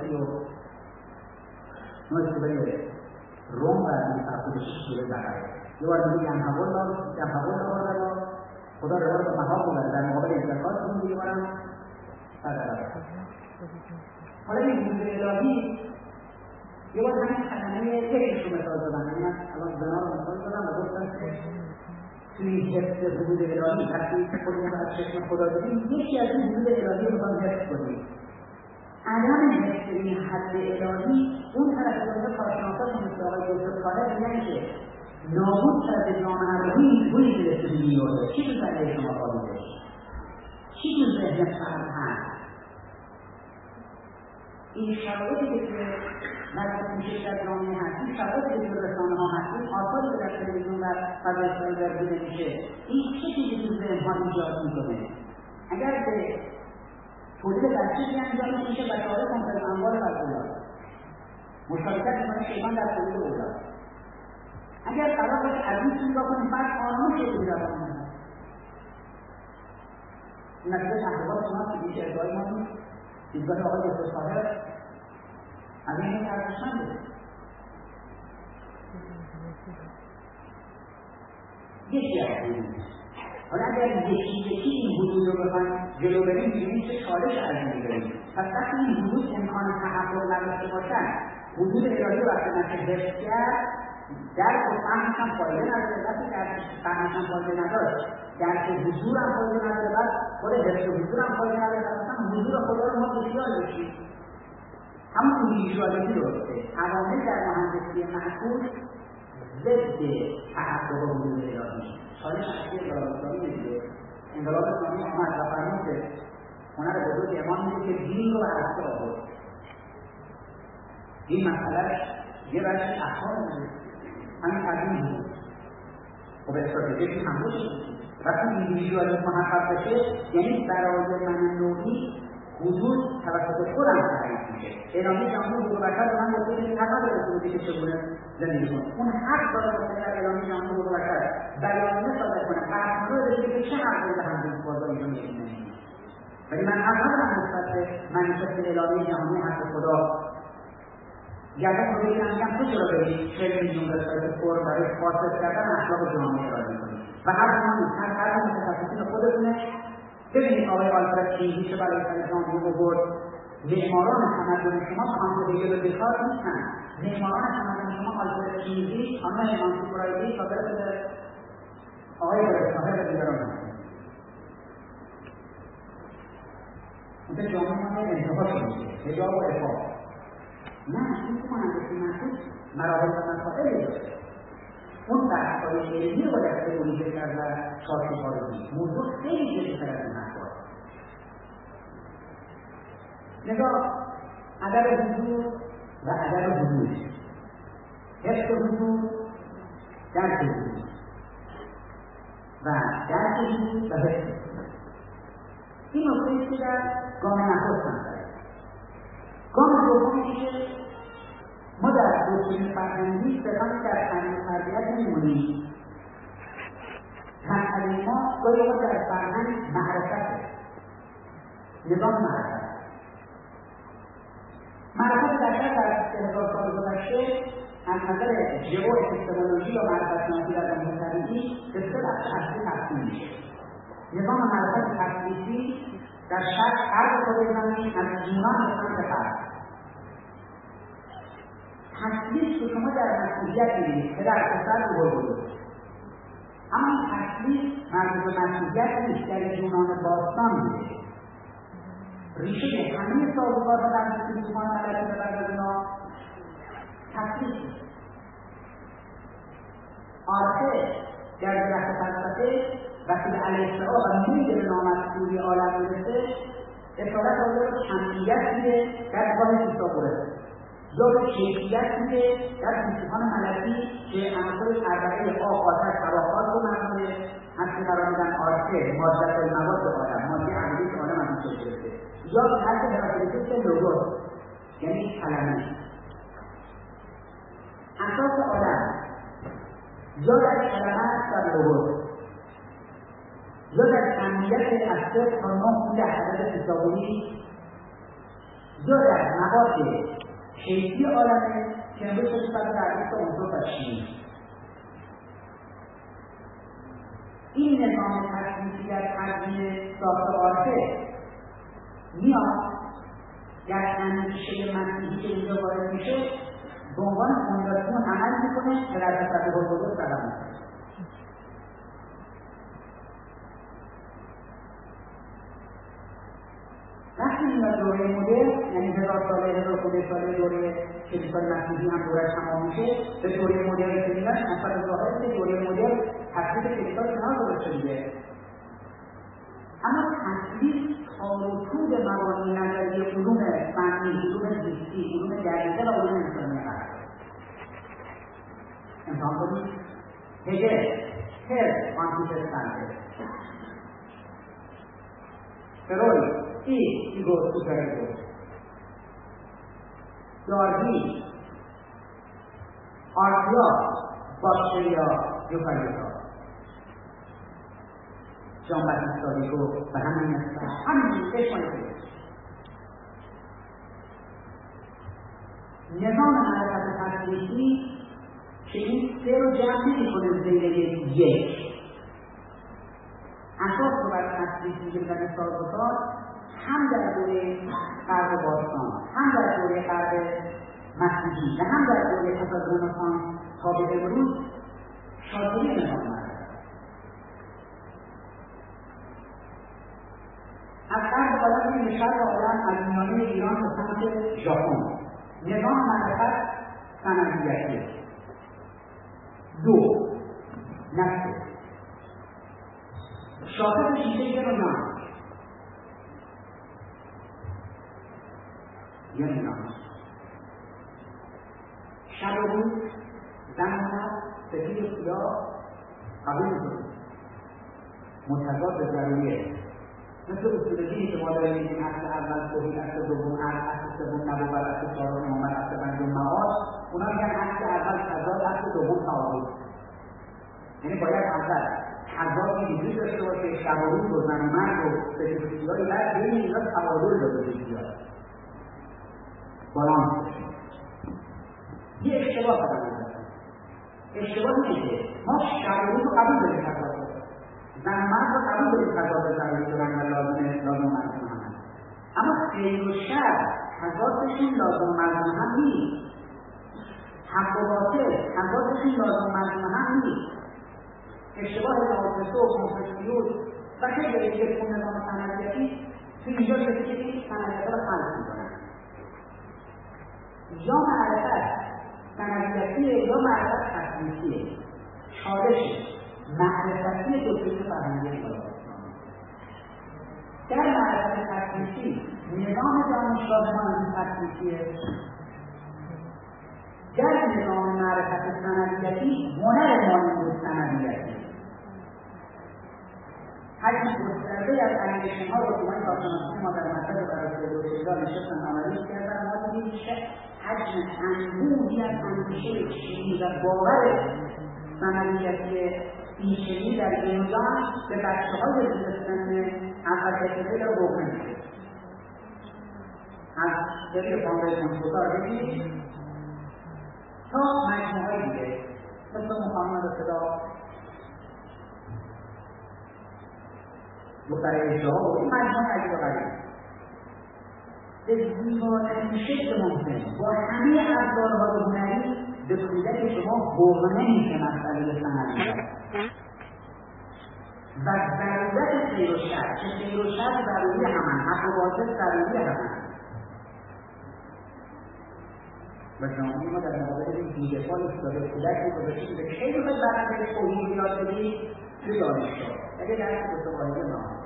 39 سوره روم و 26 سوره بقره یه بار میگه ینحول آورد خدا روایت رو مهار کنه در مقابل زکات اون دیگه برم صدقه. حالا این حدود الهی یه بار همین کلمه فکرش رو مثال دادن، یعنی الان زنا رو مثال دادم و گفتن که توی حفظ حدود الهی وقتی خودمون رو از چشم خدا دیدیم یکی از این حدود الهی رو میخوام حفظ کنیم. عدم حفظ این حد الهی اون طرف دنیا کارشناسا که مثل آقای دکتر طاهر میگن که نابود کرده جامعه رو روی گرفته می‌آورد. چی تو ذهن شما خوابیده؟ چی تو ذهن فرد هست؟ این شرایطی که مردم میشه در جامعه هست، این شرایطی که در رسانه‌ها هست، این آثاری که در تلویزیون و فضای اجتماعی دیده میشه، این چه چیزی تو ذهن‌ها ایجاد می‌کنه؟ اگر به تولید بچگی انجام میشه و شاهد کنترل اموال فرد مشارکت می‌کنه شیطان در تولید اولاد. اگر قرار باشه از این سو نگاه کنیم فرد آرامش رو بیاره کنیم نتیجه تحقیقات شما که بیش ادعای ما نیست دیدگاه آقای دکتر طاهر از این ارزشمنده. یکی از حدود حالا اگر یکی این حدود رو بخوایم جلو بریم ببینیم چه چالش عظیمی داریم. پس وقتی این حدود امکان تحقق نداشته باشن حدود الهی رو وقتی نشه حفظ کرد درک و فهمش هم فایده نداره. وقتی درک فهمش هم فایده نداشت درک حضور هم فایده نداره بعد خود حفظ حضور هم فایده نداره اصلا حضور خدا رو ما بسیار بشیم همون ویژوالیتی درسته. عوامل در مهندسی معکوس ضد تحقق حضور الهی چالش اصلی انقلاب اسلامی دیگه. انقلاب اسلامی آمد و فرمود که هنر بزرگ امام میگه که دین رو عرصه آورد. این مسئلهش یه بچه احکام نداره همین قدیم بود و به استراتژی هم بود. وقتی ایندیویدوالیسم محقق بشه یعنی برای من نوعی حدود توسط خودم تعریف میشه. اعلامیه جهانی حقوق بشر به من گفته که حق نداره حدودی که چگونه زندگی کنه. اون حق داره که در اعلامیه جهانی حقوق بشر بیانیه صادر کنه قطعا رو بگه که چه حق داره همزمان بازار ایجاد میشه. ولی من حق ندارم نسبت به منشأ اعلامیه جهانی حق خدا گردن رو بگیرم تو چرا بگید 40 میلیون رسالت فور برای فاسد کردن اخلاق جامعه ارائه می‌کنید و هر متخصصین خودتونه. ببینید آقای آلفرد کینزی که برای سر جامعه آورد معماران تمدن شما کانتریل و بکار نیستن. معماران تمدن شما آلفرد کینزی خانم نانسی فرایدی صادر به آقای برساهر و دیگران هستند. اون جامعه ما انتها شده حجاب و عفاف نه این که مهندسی معکوس مراحل و مسائلی داره. اون بحث‌های علمی رو باید تئوریزه کرد و چارچوب‌ها موضوع خیلی جدی‌تر از این حرفا. نگاه عدم حضور و عدم حضور، حفظ حضور، درک حضور و درک حضور و حفظ حضور. این نکته‌ای که در گام نخست هم داریم. گام دومی که ما در دوستین فرهنگی صرفاً در تعلیم تربیت نمی‌مونیم. مسئله ما گاهی اوقات در فرهنگ معرفته، نظام معرفت در 3000 سال گذشته از نظر ژئو اپیستمولوژی یا معرفت‌شناسی در جامعه طبیعی به سه بخش اصلی تقسیم میشه. نظام معرفت تکلیفی در شرق غرب کره زمین از یونان به سمت غرب. تکلیف که شما در مسیحیت می‌بینید پدر پسر بزرگ، اما این تکلیف مربوط به مسیحیت نیست، در یونان باستان بوده. ریشه همه سازوکارها در مسیحیان ملکی و بردازنا تکلیف آرخه در درخت فلسفه وقتی به الاسعا و میده به نامطلوبی عالم میرسه اشارت آورده به کمیت میده در گاه فیثاغورس یا به کیفیت میده در فیلسوفان ملکی که عناصر اربعه آب آتش هوا خاک رو معنی هستی قرار میدن آرخه ماده المواد عالم ماده عملی که عالم از این شکل گرفته یا هر که هراکلیتوس لوگوس یعنی کلمه اساس عالم یا در کلمه در لوگوس یا در کمیت از 0 تا 9 عدد فیثاغوری یا در محققات کیفی عالمه که امروز شده سر درمیست عنصر و شیمی. این نظام تصمیمی در تدوین ساخت عارفه میاد در اندیشه مسیحی که اینجا وارد میشه به عنوان فونداسیون عمل میکنه که در تصور بزرگ قدم میکنه. وقتی میاد دوره مدرن، یعنی 1000 ساله 1500 ساله دوره کلیسای مسیحی هم دورش تمام میشه، به دوره مدرن که میاد اصلا ظاهره که دوره مدرن تصویر کلیسا کنار گذاشته دیگه. اما تصویر تاروتود مبانی نظری علوم فنی، علوم زیستی، علوم دقیقه و علوم انسانی هست. امتحان کنید هگل آنتیپرسنته، فروید ایگو سوپرایگو، داروین آرکیا باکتریا یوکاریوتا، جان باتیست دالیگو و همین مثل همین بشمانید. نظام معرفت تصویری که این سه رو جمع نمی‌کنه زیر یک اساس رو بر تصویر می‌گیرن سازوکار هم در دوره قرن باستان، هم در دوره قرن مسیحی و هم در دوره پس از رنسانس تا به امروز شاکری نظام معرفت. از قرن عالم به شرق عالم، از میانه ایران به سمت ژاپن نظام معرفت ثانویتیه. دو نفسه شاخص شیشه گرونان گرونان شب و روز زن و مرد سفید و سیاه قبول کنید متضاد به ضروریه. مثل اصول دینی که ما داریم میگیم اصل اول توحید، اصل دوم عقل، اصل سوم نبوت، اصل چهارم امامت، اصل پنجم معاد. اونا میگن اصل اول تضاد، اصل دوم تعارض. یعنی باید اول تضادی وجود داشته باشه، شب و روز و زن و مرد و سفید و سیاهی، بعد بین اینا تعادل داده بیاد، بالانس بشه. یه اشتباه قدم می‌زنیم. اشتباه اینه که ما شب و روز رو قبول داریم تضاد، زن و مرد رو قبول داریم تضاد ضروری دارن و لازم ملزوم هم هست. اما خیر و شر تضادشون لازم ملزوم هم نیست. حق و باطل تضادشون لازم ملزوم هم نیست. اشتباه لاوتسه و کنفوسیوس و خیلی دیگه تو نظام ثانویتی تو اینجا رسیده که این ثانویت‌ها رو خلق می‌کنن. یا معرفت ثانویتیه یا معرفت تصمیمیه. چالش معرفتی دکتری فرهنگی باید. در معرفت تصمیمی نظام دانشگاه ما تصمیمیه. در نظام معرفت ثانویتی هنر مانند ثانویتی. حجم گسترده از اندیشه‌ها رو که من کارشناسی ما در مرکز برای دکترا نشستن آنالیز کردن، ما دیدیم که حجم انبوهی از اندیشه چینی و باور ثانویتی اینچنین در ایران به بچه‌های زیستن اول کتابه رو روغن شد. از طریق فاندیشن سوزار بگید تا مجموعه دیگه مثل مخانمان صدا برای اجرا و این مجموعه عجیب و غریب به زیباترین شکل ممکن با همه ابزارهای هنری به کودک شما بغنه میشه مسئله ثانویت و ضرورت خیر و شر که خیر و شر ضروری همن، حق و باطل ضروری همن. و جامعه ما در مقابل این دیدفاع ایستاده کودک رو گذاشته که خیلی باید برنامه توحید یاد بدید توی دانشگاه اگه درس دو تا واحد نام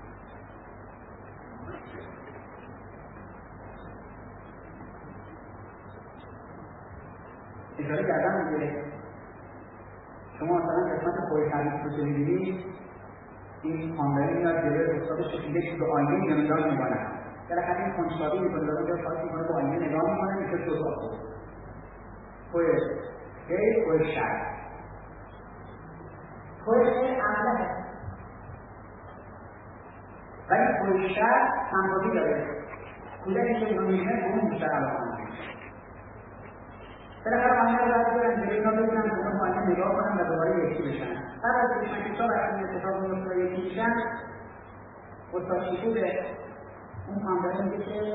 اشاره کردم میگه شما مثلا قسمت پای تعریف رو که می‌بینید این خاندانی میاد جلوی استادش که به آینه نگاه می‌کنه. بالاخره این کنجکاوی می‌کنه و اونجا خواهد می‌کنه با آینه نگاه می‌کنه میشه دو تا پای خیر پای شر. پای خیر عمله ولی پای شر سمبولی داره. کودکی که اینو میبینه اون بیشتر علاقه‌مند میشه. بالاخره آنها رو باید برن جلوی اینا ببینن که اون آنها نگاه کنن و دوباره یکی بشن. بعد از این کتاب وقتی این اتفاق میفته یکی میشن، استاد شیپور اون کامران میگه که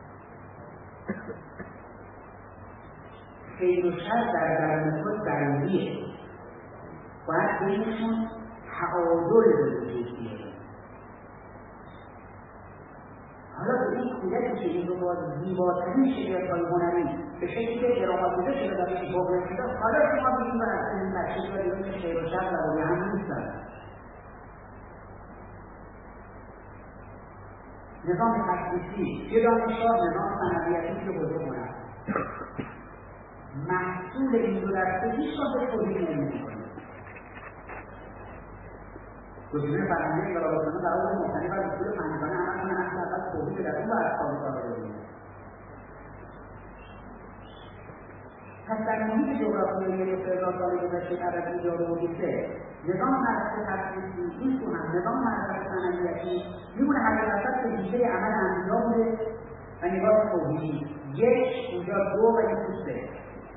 خیر و شر در درون خود ضروریه، باید بینشون تعادل به وجود بیاره. حالا به این کودکی که این رو با زیباترین شکل‌های هنری به شکلی که دراماتیزه شده در این بغل شده، حالا شما بگیم بر از این تشکیل و دیگه که خیر و شر ضروری هم نیستن. نظام تکلیفی یه دانشگاه نظام ثانویتی که بزرگ هنر محصول این دو دسته هیچ وقت توضیح نمی‌کنه. گزینه فرهنگی انقلاب‌آمیز قرار بود مبتنی بر اصول پنجگانه عمل کنه، اصل اول توضیح در اون و اصحاب سابقه ببینه. پس در محیط جغرافیایی فردا سال گذشته عربی ایجاد و وجوده نظام مدرسه تکلیفی این تو هم نظام مدرسه ثانویتی میمونه حقیقتا که ریشه عمل انبیا بوده و نگاه توحیدی، یک اونجا دو و یک سه.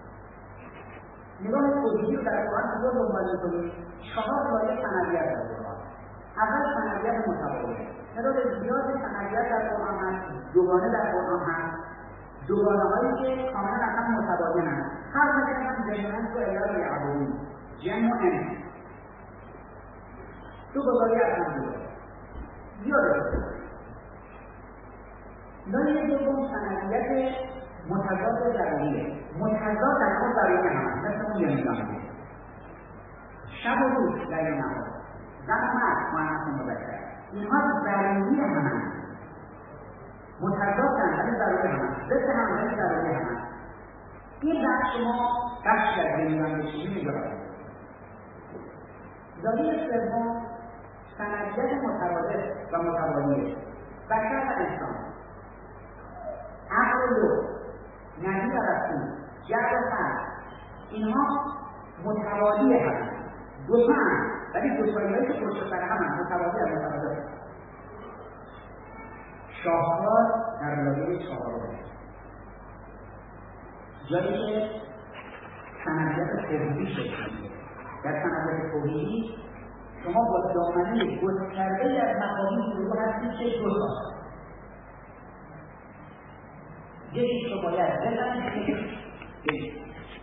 نگاه توحیدی رو در قرآن دو دنبال می‌کنیم، 4 لایه ثانویت در قرآن. اول ثانویت متواضع، تعداد زیاد ثانویت در قرآن هست، دوگانه در قرآن هست، دوگانه‌هایی که کاملا اصلا متباینند. هر کدوم هم جنبند و الیاس یعبدون جمع و ان دو گزاری از هم داره یاده. لایه دوم ثانویت متضاد ضروریه. متضاد در اون ضروری هم مثل اون یه میزانه شب و روز لایه نماز زن و مرد مؤنث و مذکر اینها ضروری همند، متضادن ولی ضروری همند، ضد هم ولی ضروری همند. این بخش ما بخشی از زندگی بشینی می‌گذارد. لایه سوم ثانویت مترادف و متوالیه. بشر و انسان، عقل و لب، نبی و رسول، جبر و خلق، اینها متوالی هستند. دوتا هم ولی دوتایی‌هایی که پشت سر هم هستند، متوالی و مترادف. شاهکار در لایه چهارم جایی که ثانویت توحیدی شکل می‌گیره. در ثانویت توحیدی شما با دامنه گسترده‌ای از مفاهیم فرو هستید که دو تا یکیش رو باید بزنید، یکیش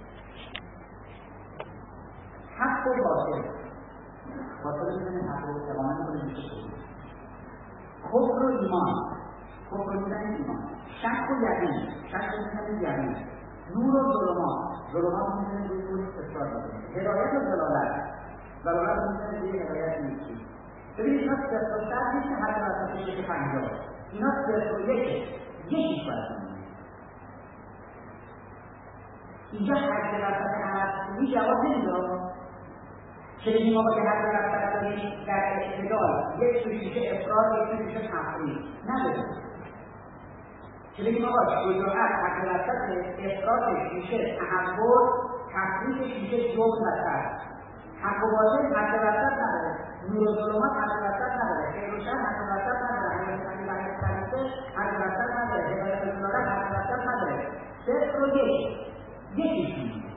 حق و باطل بزنید، حق و اقامت کنید، کفر و ایمان، کفر و ایمان، شک و یقین، شک و یقین، نور و ظلمات می‌زنید روی نور اصرار کنید، هدایت و ضلالت می‌زنید روی هدایت نیستی. ببینید اینا صفر و صد نیست که حتی از بشه 50. اینا صفر و یکیش باید کنید. اینجا حد وسط عمل‌کردی جواب نمی‌ده. که بگیم آقا که حد وسط داریم در اعتدال یک سوی میشه افراد، یک سوی میشه تفریط، نداره. که بگیم آقا شجاعت حد وسط افرادش میشه تحول، تفریطش میشه جبن و ترس. حق و باطل حد وسط نداره، نور و ظلمات حد وسط نداره، خیر و شر حد وسط نداره، حقیقت خلیفه حد وسط نداره، هدایت و ضلالت حد وسط نداره. صفر و یکیش میشه.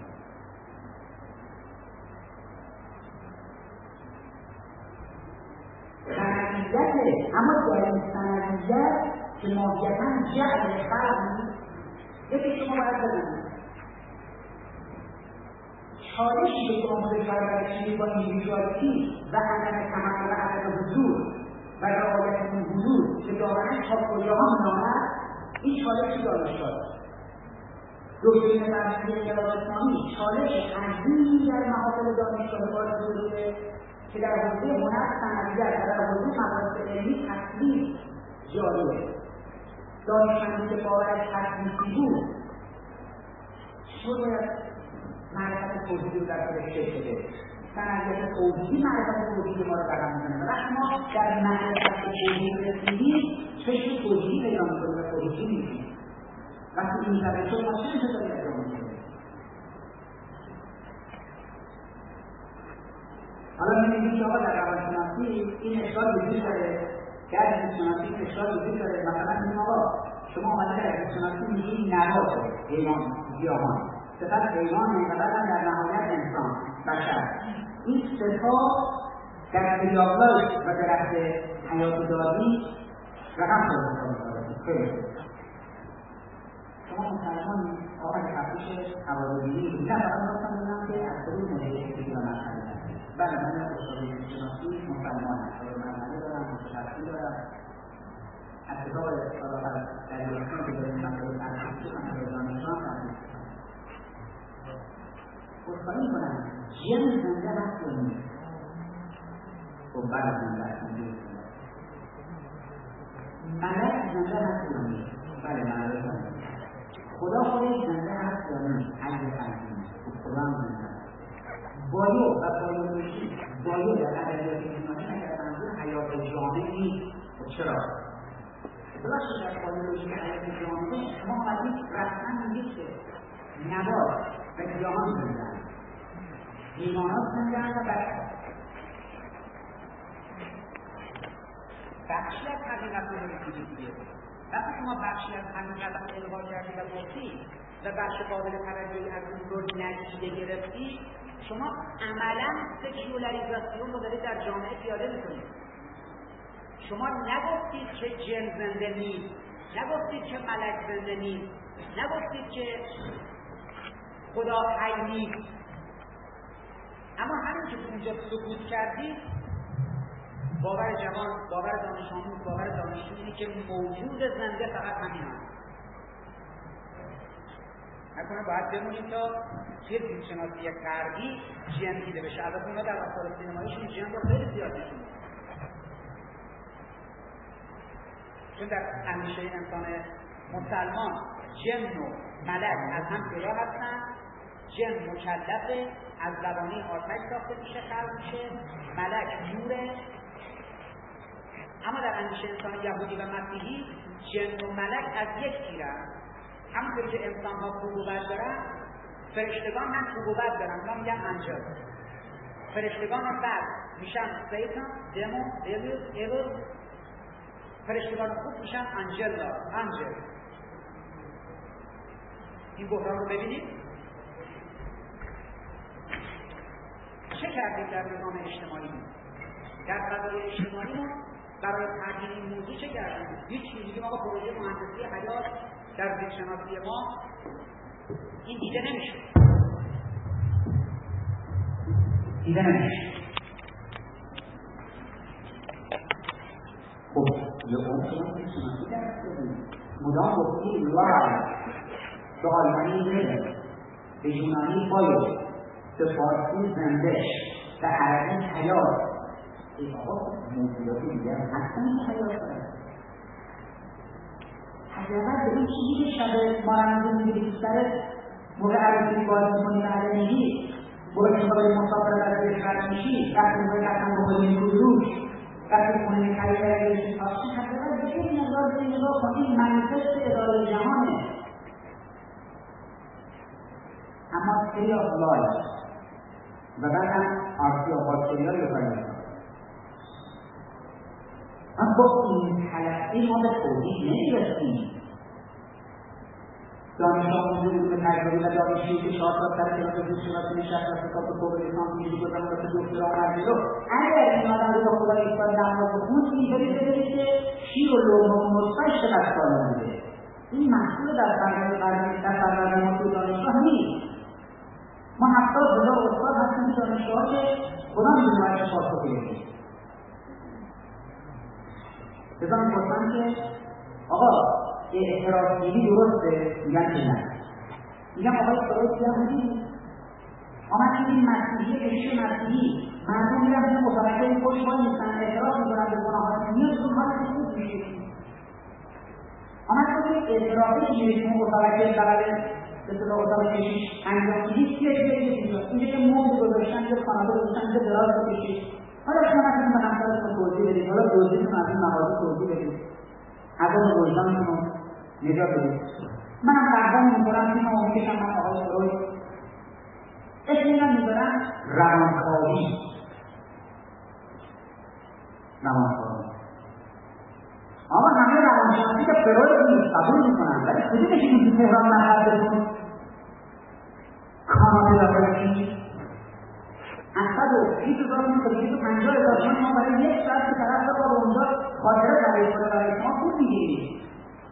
ثانویت، اما در این ثانویت که ماهیتاً جعل خلق نیست، یکی شما باید بزنید چالشی که آموزش پرورشی با ایندیویدوالیتی و عدم تحمل و عدم حضور و رعایت این حضور که دارن تا کجاها می‌آمد، این چالشی دانشگاه دکترین فرهنگی انقلاب اسلامی چالش عظیمی در محافل دانشگاه وارد شده که در حوزه هنر ثانویت و در حوزه مدارس علمی تکلیف جاریه. دانشمندی که باورش تکلیفی بود شده معرفت توحیدی رو در خودش شکل بده. ثانویت توحیدی معرفت توحیدی ما رو رقم می‌زنه و وقتی ما در معرفت توحیدی رسیدیم چشم توحیدی پیدا می‌کنیم و توحیدی می‌شیم. وقتی این زده شد ما چه انتظاری از جامعه می‌کنیم؟ حالا می‌بینید که آقا در روانشناسی این اشکال وجود داره، در زیست‌شناسی این اشکال وجود داره. مثلا می‌گیم آقا شما آمده در زیستشناسی میگید نبات حیوان گیاهان صفت حیوان و بعد در نهایت انسان بشر این صفات در ریاضات و درخت حیات داری رقم خیلی شما مسلمان آقا اگه خفیش حوادبینی نه فقط خواستم بودم که از طور مدهی که من مسئله هستیم بله من استاد زیستشناسی مسلمان هستم مرمنه دارم متشخصی دارم از کتاب استاد در یونان که داریم مسئله ترخیصی مسئله دانشان ترخیص خودخواهی میکنم جن زنده هست یا نیست خب بله زنده هست ملک زنده هست یا نیست بله ملک زنده خدا خودش زنده هست یا نیست حی قدیم خدا هم زنده هست بایو و بایولوژی بایو در ادبیات یونانی اگر منظور حیات جامع نیست خب چرا بلاشت در بایولوژی حیات جامع شما آمدید رسما میگید که نبات و گیاهان زنده هست حیوانات زنده هست و بشر بخشی از حقیقت رو می‌کنید دیگه وقتی شما بخشی از حقیقت رو الغا کردید و گفتید و بخش قابل توجهی از اون رو نتیجه گرفتید شما عملاً سکیولاریزاسیون رو دارید در جامعه پیاده می‌کنید شما نگفتید که جن زنده نیست نگفتید که ملک زنده نیست نگفتید که خدا حی نیست اما همین که اونجا سکوت کردید باور جوان، باور دانش آموز، باور دانشجو اینه که موجود زنده فقط همین هست. نکنه باید بمونیم تا توی زیستشناسی غربی جن دیده بشه. البته اونا در آثار سینماییشون جن رو خیلی زیاد نشون میدن. چون در اندیشه انسان مسلمان جن و ملک از هم جدا هستن. جن مکلفه، از زبانه آتش ساخته میشه، خلق میشه. ملک نوره. اما در اندیشه انسان یهودی و مسیحی جن و ملک از یک تیرن. همونطور که انسان ها خوب و بد دارن، فرشتگان هم خوب و بد دارن. ما میگن انجل. فرشتگان بد میشن سیتان، دمون، دیویل. فرشتگان خوب میشن انجل. این بحران رو ببینید. چه کردیم در نظام اجتماعی؟ در قضای اجتماعی برای تغییر این موضوع چه کردیم؟ هیچ میگیم آقا پروژه مهندسی حیات در زیستشناسی ما این دیده نمیشه. خب یه اون شما زیستشناسی درست بدیم. مدام گفتیم لای به آلمانی نده، به یونانی بایو، به فارسی زندش، به عربی حیات. این آقا موجوداتی دیگر هستن این حیات دارن. حقیقت به این چیزی که شب ما رمزون میگیرید سر موقع عروسی باید میکنیم اهل میگی موقع که باید مسافر در کشور میشی وقتی موقع قسم بکنیم کدروش وقتی کنیم خریده رگیشی تاکسی حقیقت به این نگاه به این نگاه کنیم منیفست اداره جهانه اما سری آف لایف و بعد هم آرسی و باکتریا رو بکنیم اما با این حلقه ما به توضیح نمیرسیم دانش آموزی بود به تجربی و دانشی که 4 سال سر کلاس زیستشناسی نشست و کتاب فوق لیسانس میگه گفتم واسه دکترا آمد جلو اگر این آدم رو با خدا ایستاد نماز بخوند اینطوری ببینید که شیر و لقمه و نطفه‌اش چقدر سالم بوده این محصول در فرهنگ ما تو دانشگاه نیست ما 70,000 استاد هستیم تو دانشگاه که خدا میدونه باید چه پاسخی بدیم لذا می‌پرسن که آقا اعتراضگیری درسته؟ میگن که نه میگم آقای سرایت یهودی آمد که این مسیحی کشی مسیحی مردم میرن این مطابقه خوش با نیستن اعتراض میکنن به گناهات میاد اون حالت خوب میشه آمد که اعتراضی که میرسیم مطابقه بغل به صدا اتاق کشیش انجام گیری چیه اینجا که موند گذاشتن یه خانواده گذاشتن اینجا دراز رو کشید حالا شما مثلا به همسرتون توضیح بدید حالا توضیحتون از این مواضیع توضیح بدید عدم وجدانتون نجات بدید منم قدم می‌کنم که ما میگم من آقای سروش اسم اینا می‌ذارم روانکاوی آقا همه روانشناسی که فروید نیست قبول میکنم، ولی کدومش این تو تهران مطرح کانادا داخلشی 820,000 150,000 ما برای یک ساعت که طرف بخواد اونجا خاطره تعریف کنه برای شما پول میگیرید.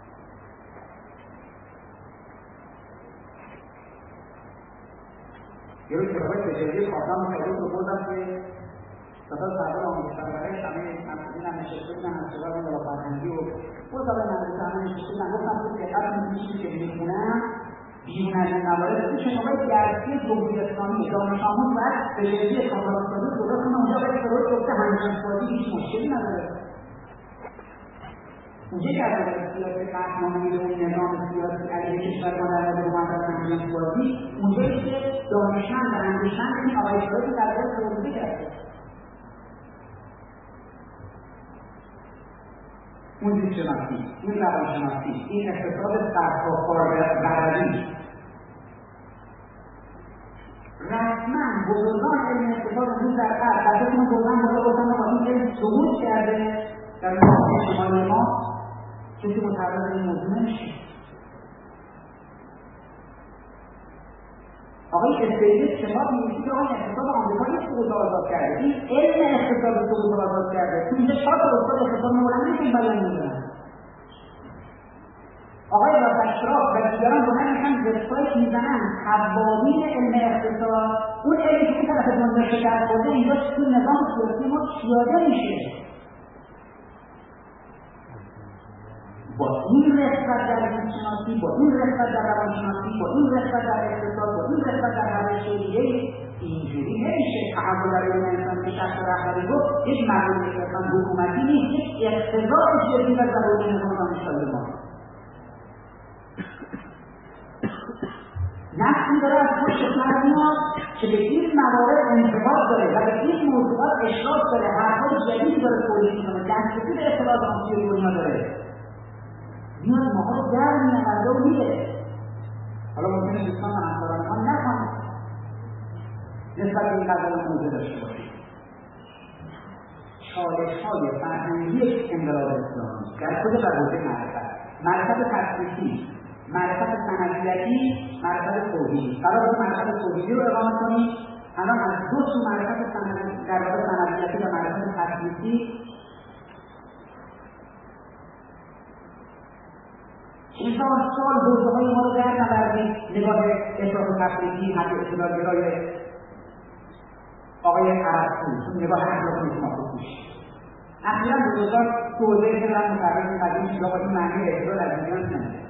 یه روز که باید تجربی خواستم خیلی رو بردم که سطح سردار آموزش برای همه مسئولین هم نشسته بودن از شباب و فرهنگی و مطابق مدرسه همه نشسته بودن. گفتم که دقت می‌کنید که میخونم بیرون از این موارد تو شنبه درسی جمهوری اسلامی دانش آموز باید به جدی کارآفرینی درست کنه. اونجا باید فروید گفته همجنس‌بازی هیچ مشکلی نداره. اونجا که از سیاست قهرمانی میده نظام سیاسی علیه کشور ما در مورد مطرح همجنس‌بازی اونجایی که دانشمند و اندیشمند این آقای فروید در مورد توضیح کرده. اون زیست‌شناسی، این روانشناسی، این اقتصاد سرکاربری رسما بزرگان علم اقتصاد امروز در غرب بعضیشون بزرگان بالا گفتن با این علم صعود کرده در مناطق شمالی ما کسی متعرض این موضوع نمیشه. آقای استیلیس شما میگید که آقای اقتصاد آمریکا یک سقوط آزاد کرده، این علم اقتصاد سقوط آزاد کرده. تو اینجا 4 تا استاد اقتصاد مولن میشن بیان میکنن. آقای رافشراف و دیگران رو همین وبسایت میزنن قوانین علم اقتصاد، اون علمی که طرف دنیا شکست خورده اینجا تو نظام سیاسی ما پیاده میشه. با این رسالت در زیست‌شناسی، با این رسالت در روانشناسی، با این رسالت در اقتصاد، با این رسالت در روش دیگه اینجوری نمیشه. تحول در علم انسان که شخص رهبری گفت یک مقوله اصلا حکومتی نیست، یک اقتضاع جدی و ضروری نظام دانشگاهی ما. نفسی داره از پشت سر میاد که به این موارد انضباط داره و به این موضوعات اشراف داره، حرفای جدید داره تولید میکنه، دسترسی به اطلاعات آموزشی دنیا داره. میاد ماها رو در می‌آورده و میده. حالا ممکنه دوستان و همکاران ما نخوان نسبت به این قضیه موضوع داشته باشید. چالش‌های فرهنگی انقلاب اسلامی در خود و حوزه معرفت تفسیری، معرفت سندیتی، معرفت توحیدی. قرار بود معرفت توحیدی رو اقامت کنیم. الان از دو سو معرفت در واقع سندیتی و معرفت تفسیری هزار سال حوزه‌های ما رو در نوردید. نگاه اطلاف تفریحی، حتی اطلاع‌گرای آقای ارسطو، نگاه اخلاقی ما خوب میشه. اخیراً بزرگان توضیح دادن متعرض قدیم شده با این معنی اطلاع از دیگران نمیده.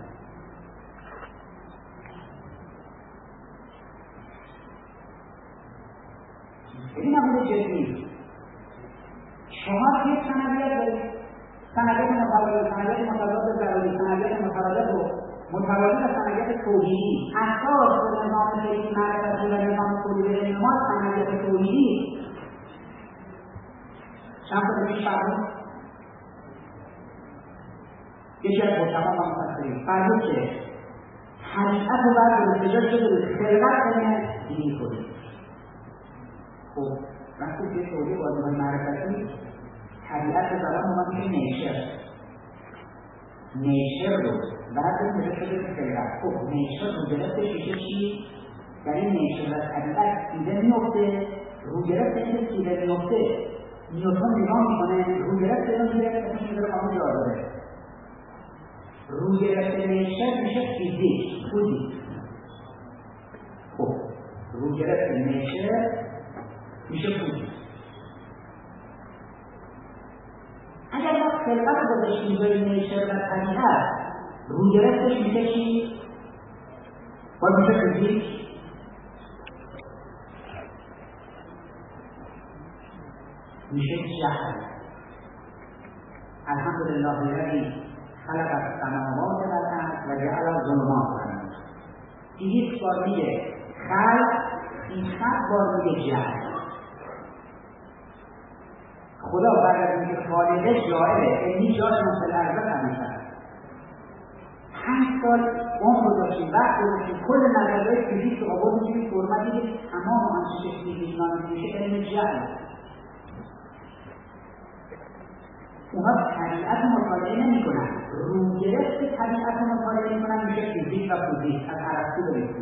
این نبوده جدی. شما یک سندیت دارید. سندیت متوالی، سندیت متضاد ضروری، سندیت متوالی و سندیت توحیدی. اساس نظام فکری معرفتی و نظام تولید علم ما سندیت توحیدی. چند تا بهش فرمود؟ یکی از مجتمع و مفسرین فرمود که حقیقت رو باید به ارتجاع شده خلقت کنه دینی کنید. خب وقتی که توحید واجبان معرفتی طبیعت زبان ما میشه نیچر رو بعد این میشه شده خلقت. خب نیچر رو گرفتش میشه چی؟ در این نیچر و طبیعت سیده میفته، رو گرفت این سیده میفته نیوتن نگاه میکنه، رو گرفت این میگرفت کسی میگره قانون جاذبه. رو گرفت نیچر میشه فیزیک، فوزیک. خب رو گرفت نیچر میشه فوزیک. اگر ما خلقت رو گذاشتیم جای نیچر و طبیعت، رو گرفتش میشه چی؟ باید میشه فیزیک. میشه جهل. الحمدلله الذی خلق السماوات والارض و جعل الظلمات والنور. 200 بار میگه خلق، 300 بار میگه جهل. خدا بعد از اینکه خالقه جاهله، اینی جاشون فی الارض همیشه 5 سال عمر گذاشتیم، وقت گذاشتیم، کل نظریه فیزیک رو آوردیم توی فرمتی که تمام آنچه که فیزیک نامیده میشه علم جهل. اونا طبیعت مطالعه نمی‌کنن، رو گرفت طبیعت مطالعه می‌کنن، میشه فیزیک و فیزیک از ارسطو برسیم.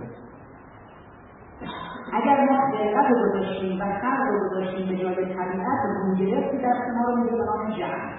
اگر ما خلقت رو گذاشتیم و خلق رو گذاشتیم به جای طبیعت، رو گرفت دست ما رو می‌ده به نام جهل.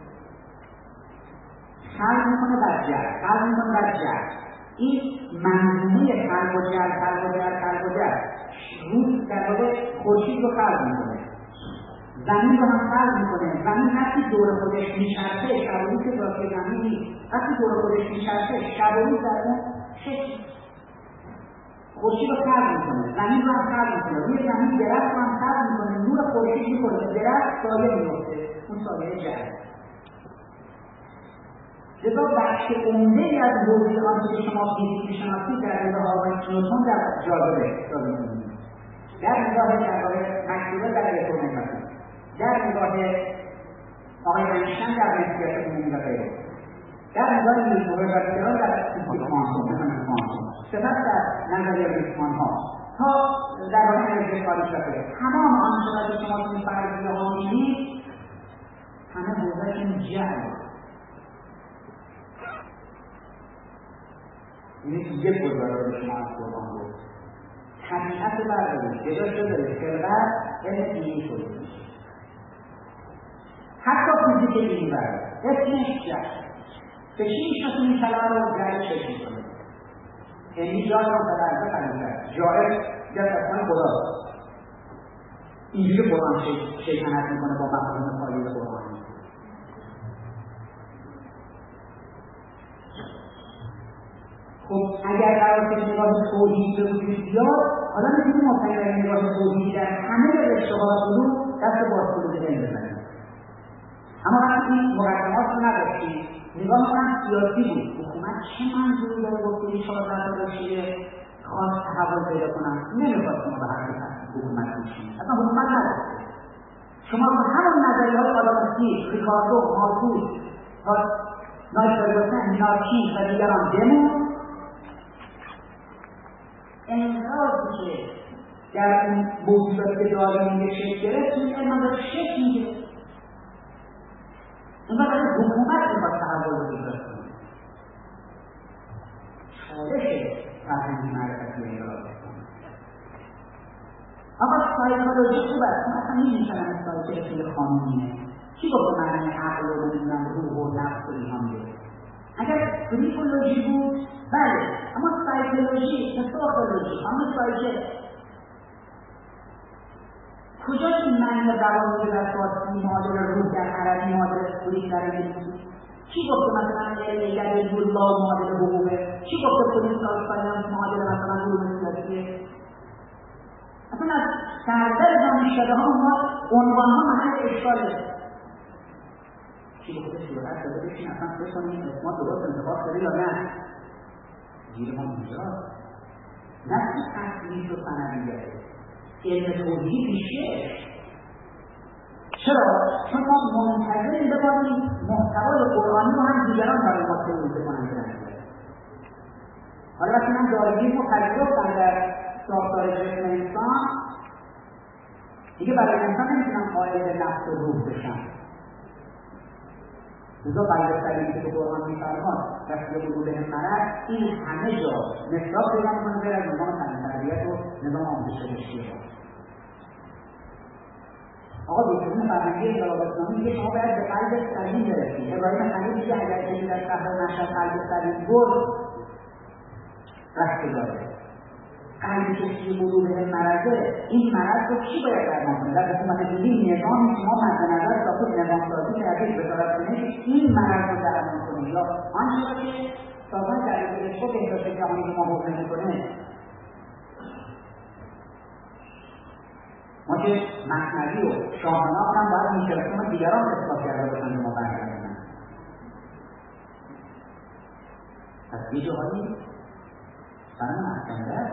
خلق می‌کنه بر جهل، خلق می‌کنه بر جهل. این منظومه خلق و جهل، خلق و جهل، خلق و جهل روز در واقع خورشید رو خلق می‌کنه، زمین رو هم خلق میکنه. زمین وقتی دور خودش میچرخه، شب و روز که داخل زمین نیست، وقتی دور خودش میچرخه شب و روز در اون شکل خورشید رو خلق میکنه، زمین رو هم خلق میکنه. روی زمین درخت رو هم خلق میکنه، نور خورشید میکنه، درخت سایه میفته، اون سایه جهل. لذا بخش عمده‌ای از موضوع آنچه که شما فیزیک شناسی در نگاه آقای نیوتن در جاذبه در نگاه در واقع مکتوبه در الکترومغناطیس، در نگاه آقای اینشتین در نسبیت عمومی و غیره، در نگاه نیوتن و گالیلئو در فیزیک کوانتوم، سپس در نظریه ریسمان‌ها تا در واقع انرژی خارج شده. تمام آنچه که شما توی فرضیه‌ها می‌بینید همه حوزه‌شون جهل. اینه که یک گزاره به شما از قرآن بود. طبیعت بردارید، جدا شده خلقت علم دینی شده میشه. حتی فیزیک دینی بردارید، اسمش جهل. به چی میشناسیم این کلمه رو؟ جهل چشم میکنه. یعنی جای رو در عرضه قلیم کرد. جاهل در اصلا خدا. اینجوری قرآن شیطنت میکنه با مفاهیم خالی قرآنی. خب اگر قرار که نگاه توحید به وجود بیاد، حالا میتونیم مطمئن نگاه توحیدی در همه رشته‌ها و علوم دست بازخورد علم بزنیم. اما وقتی این مقدمات رو نداشتیم، نگاه کنم سیاسی بود. حکومت چه منظوری داره گفته این 14 رشته خاص تحول پیدا کنن؟ نمیخواد شما به حقیقت حکومت بشین. اصلا حکومت نداره. شما با همون نظریه‌های آدامسکی، ریکاردو، مالتوس، نایترگوسن، نارچین و دیگران دمون انقدر که در اون موجوداتی که داریم یک شکل گرفت، این علم داره شکل میگه. اینقدر داره حکومت میخواد تحول رو ایجاد کنه. چالش فرهنگی معرفتی ایراد کنه. آقا سایکولوژی خوب است، اصلا نمی‌شنم سایکولوژی خیلی قانونیه. کی گفت معنی عقل رو نمیدونم روح و نفس و اینها میگه؟ اگر فریکولوژی بود بله، اما سایکولوژی، پسیکولوژی، اما سایکل کجا این معنی روانی در فارسی معادل روح در عربی معادل فریک در انگلیسی؟ کی گفته مثلا یعنی الله معادل حقوقه؟ کی گفته پلیس ساینس معادل مثلا علوم سیاسیه؟ اصلا از سردر دانشکده‌ها ما عنوان‌ها محل اشکاله. کی گفته صورت داده بشین اصلا فکر کنیم ما درست انتخاب کرده یا نه؟ گیر ما اینجاست. نه که تحصیلی و سندیه علم توحیدی پیشه. چرا؟ چون ما منتظریم ببینیم محتوای قرآنی رو هم دیگران برای ما توضیح کنند. حالا وقتی من دارگیری رو پذیرفتم در ساختار جسم انسان، دیگه برای انسان نمیتونم قائل به نفس و روح بشم. لذا بلدسترینی که به قرآن میفرماد رسول بلو به مرض، این همه جا مصداق پیدا میکنه غیر از نظام تعلیم تربیت و نظام آموزش پزشکی. آقا دکترین فرهنگی انقلاب اسلامی میگه شما باید به قلب سلیم برسید. ابراهیم خلیل میگه اگر کسی در شهر مشهد قلب سلیم برد رفته داره. قلبی که چیزی بلو به مرضه، این مرض رو کی باید درمان کنه؟ در حکومت دینی نظامی که ما مد نظر تا خود نظام سازی کردید به طرف کنه این مرض رو درمان کنه یا آنچه که سازمان جهانی خود بهداشت جهانی که ما حکم میکنه. ما که مثنوی و شاهنامه هم باید میشرفتیم و دیگران اثبات کرده باشن که ما برگردیم. پس یه جاهایی برای محکنده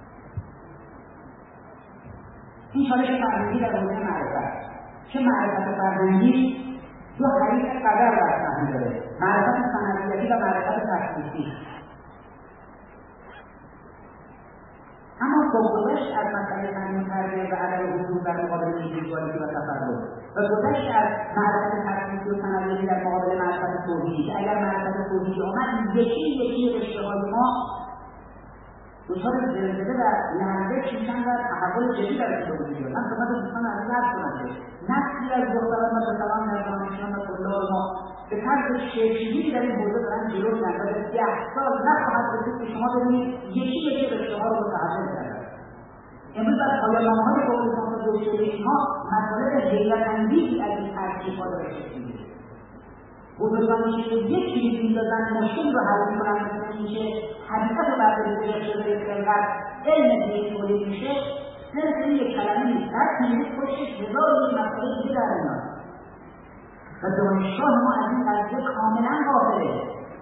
این چالش فرهنگی در حوزه معرفت. چه معرفت فرهنگی دو حریف قدر در صحنه داره، معرفت سندیتی و معرفت تخصیصی. اما با گذشت از مسئله تعلیم تربیه و عدم حضور در مقابل ایدئالیسم و تفرد و گذشت از معرفت تفسیری و تنوعی در مقابل معرفت توحیدی. اگر معرفت توحیدی آمد یکی رشته‌های ما دچار زلزله و لرزش میشن و تحول جدی در وجود میاد. من خدمت دوستان عزیز عرض کنم که نسلی از دختران و پسران در دانشگاه و طلاب ما به طرز شیطانی در این حوزه دارن جلو میرن و به 10 سال نخواهد رسید که شما ببینید یکی رشته‌ها رو متحول کردن. امروز در پایان‌نامه‌های پروفسور و دکتری ما مطالب حیرت‌انگیزی از این ترکیب‌ها داره شکل می‌گیره. بزرگانی که یک کلیپ می‌دازن مشکل رو حل می‌کنن، مثل اینکه حقیقت رو برداری شده خلقت علم دین تولید میشه، صرف این یک کلمه نیست. در کلیپ پشتش هزار مسئله دیگه در میاد و دانشگاه ما از این قضیه کاملا غافله.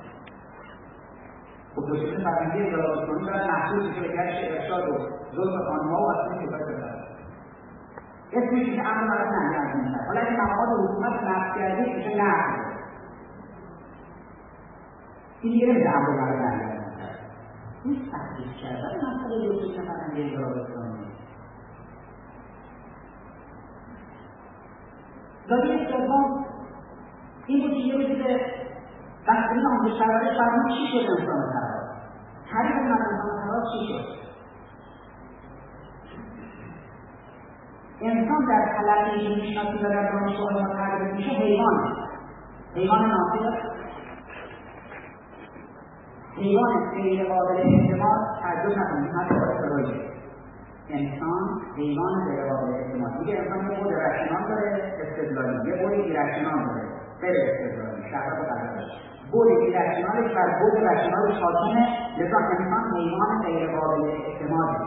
خصوصیت فرهنگی انقلاب اسلامی باید محسوس بشه به گشت ارشاد و ظلم خانم‌ها و اصلا کتاب بزنه. اسمش میشه امر معروف و نهی از منکر. حالا اگه مقامات حکومت نقض کردید میشه نقض. این دیگه نمیشه امر معروف و نهی از منکر. این تحقیق کردن مسئله خصوصیت فرهنگی انقلاب اسلامی. دلیل سوم این بود که یه روزی به وقتی این آموزش پرورش فرمود چی شد انسان تراز؟ تعریف من انسان تراز چی شد؟ انسان در تلقی که میشناسیم و در دانشگاه ما تعریف میشه حیوان ناطق، حیوان غیر قابل اعتماد. تعجب نکنید حتی استرالژی انسان حیوان غیر قابل اعتماد. میگه انسان یه بود رشنال داره استدلالی، یه بود ایرشنال داره غیر استدلالی، شهرات قدرش بود ایرشنالش بر بود رشنالش حاکمه، لذا انسان حیوان غیر قابل اعتماده.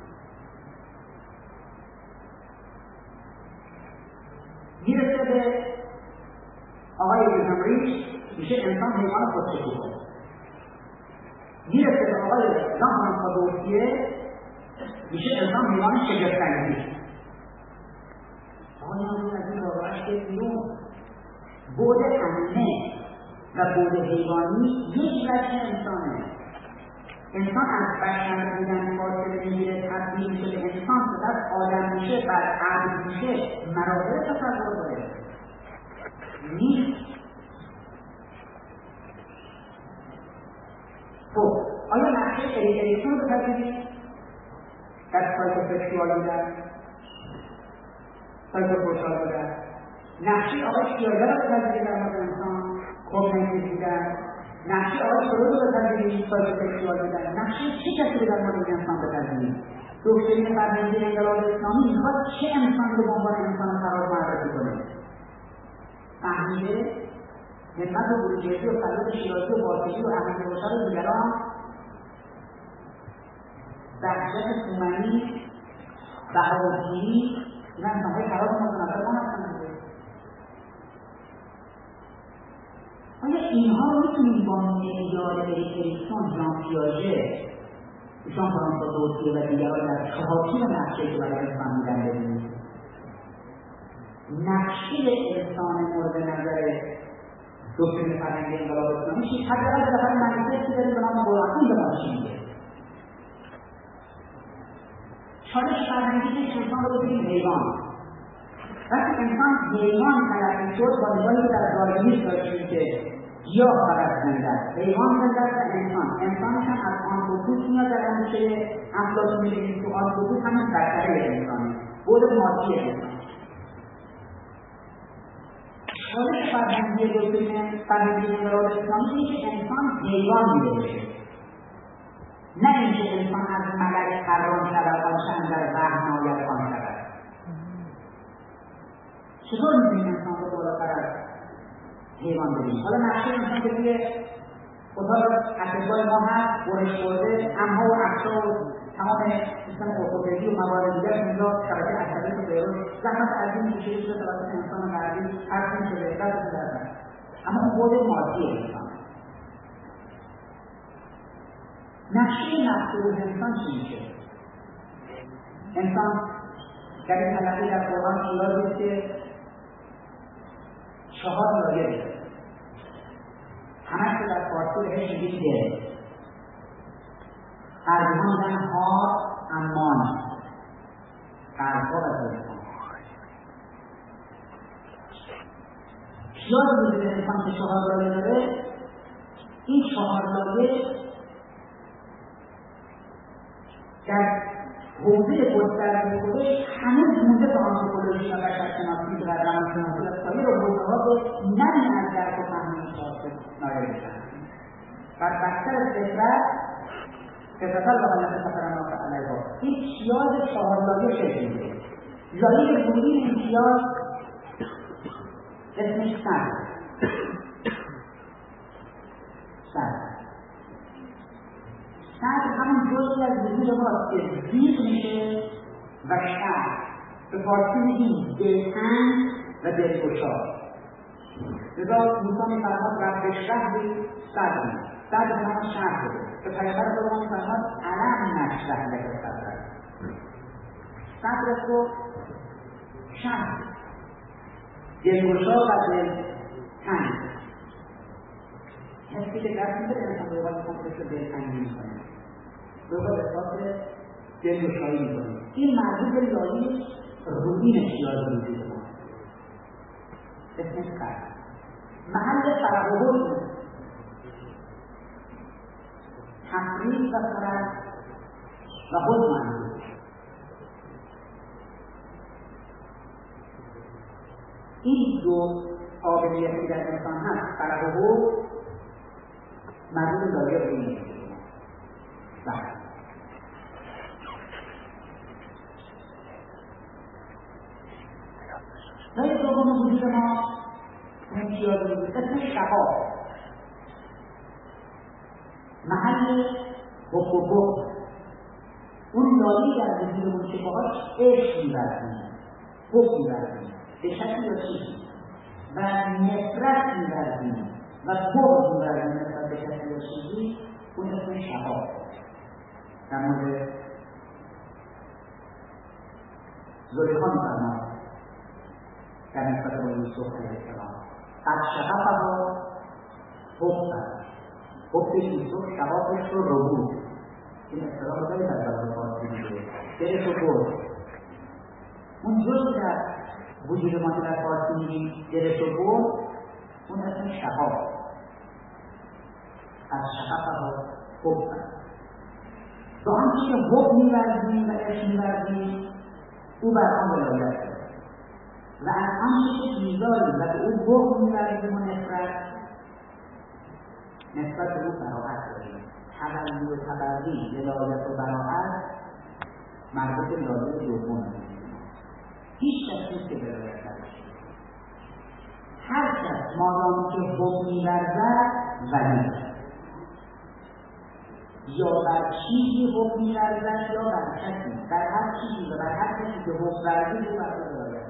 میرسه به آقای ویلیام ریچ میشه انسان حیوان خودشکوفه. میرسه به آقای ژان کادورسیه میشه انسان حیوان شگفت‌انگیز. آیا از این راهش که بیرون بود امنه و بود حیوانی یک وجه انسانه. انسان از بشر بودن فاصله میگیره، تبدیل میشه به انسان، سپس آدم میشه، بعد عبد میشه. مراحل تصور داره نیست. خب آیا نقشه اریکسون رو بپذیرید در سایکوسکشوال بودن، سایکوسوشال بودن؟ نقشه آقای پیاژه رو بپذیرید در مورد انسان، کوگنیتیو بودن؟ نقشه آقای فروید رو بپذیرید، سایکوسکشوال بودن؟ نقشه چه کسی رو در مورد انسان بپذیرید؟ دکترین فرهنگی انقلاب اسلامی میخواد چه انسانی رو به عنوان انسان فراز معرفی کنه؟ فهمیده همت و بروجردی و فضل شیرازی و باطلی و احمد روشن و دیگران، بحشت سومنی، بهاءالدینی، این انسانهای فراز متنفر ما هستن. آیا اینها رو میتونیم با معیار اریکسون، ژان پیاژه، ژان فرانسوا دوسیه و دیگران در چهارچوب نقشه که برای انسان میدن ببینید؟ نقشه انسان مورد نظر دکترین فرهنگی انقلاب اسلامی چیست؟ حداقل به نفر منیفستی داریم به نام قرآن به ما چی میگه؟ چالش فرهنگی که انسان رو بگیریم حیوان. وقتی انسان حیوان تلقی شد با نگاهی در داروینیسم داشتیم که گیاه فقط زنده است، حیوان زنده است و انسانش هم از آنتروپوس میاد. در اندیشه افلاطون می‌بینیم که آنتروپوس همون برتره انسانه، بود مادی انسان. چالش فرهنگی دکترین فرهنگی انقلاب اسلامی اینه که انسان حیوان می‌بشه، نه اینکه انسان از ملک حرام شود آنچه اندر وهم ناید آن شود. چطور می‌تونیم انسان رو بالاتر از حیوان ببینیم؟ حالا نقشه انسان که توی اتاق اطبای ما هست، برش خورده، امها و افشا و تمام سیستم ارتوپدی و موارد دیگر اینجا شبکه عصبی و غیره زحمت عظیمی کشیده شده توسط انسان غربی هر چیزی شده دست دادن. اما اون بود مادی انسان. نقشه نفس روح انسان چی میشه؟ انسان در این تلقی در قرآن ایرادی که 4 لایه داره، همش در فارسی بهش میگیم دل. عربی ها میگن ها امان. اشتیاق وجود انسان که 4 لایه داره، این 4 لایه در حوزه گسترده خودش هنوز مونده به آنتروپولوژی و بشرشناسی و روانشناسی و سایر حوزه‌ها به نمی از درک و فهم شناخت نایل میشن و بستر فطرت البقیت سفرناک علیها این امتیاز 4 لایه شکل میده. لایه بودین امتیاز اسمش صدر همون جزئی از وجود ماست که زیر میشه و شهر به فارسی میگیم دلتنگ و دلگشا. لذا موسی میفرماد رب شهری صدر همون شهر بوده. به پیامبر خدا میفرماد علم نشرح لک صدرک، صدرت رو شهر، دلگشا و دلتنگ. حسی که دست میده انسان به اوقات خودش رو دلتنگی میکنه، به اوقات احساس دلگشایی میکنه. این مربوط به لایه روحین احتیاج وجود ما. اسمش قلب، محل فرح و حزن، تفریح و فرح و حزن منظور. این دو قابلیتی در انسان هست، فرح و حزن، مربوط به لایه روحین احتیاج ما. لایه دوم وجود ما امتیاز وجود اسم شقا، محل حب و بغض. اون لایه در وجودمون که باهاش عشق می‌ورزیم، حب می‌ورزیم به شکلی یا چیزی و نفرت می‌ورزیم و بغض می‌ورزیم نسبت به شکلی یا چیزی، اون اسم شقا. در مورد زلیخا می‌فرماد در نسبت با یوسف علیه السلام قد شغفها حب یوسف شغفش رو بود. این اصطلاح رو خیلی در زبان فارسی میگه، دلش رو برد. اون جزئی در وجود ما که در فارسی میگیم دلش رو برد، اون اسم شغف. قد شغفها حب. به آنچه که حب می‌ورزیم و عشق می‌ورزیم او بر آن ولایت دارد و از آنچه که بیزاریم و به او بغض می‌ورزیم و نسبت به او براءت داریم. تولی و تبری، ولایت و براءت مربوط به لایه دوم. هیچ کس نیست که ولایت نداشته. هر کس مادامی که حب می‌ورزد ولی یا بر چیزی حب می‌ورزد یا بر کسی، بر هر چیزی و بر هر کسی که حب ورزید او بر ولایت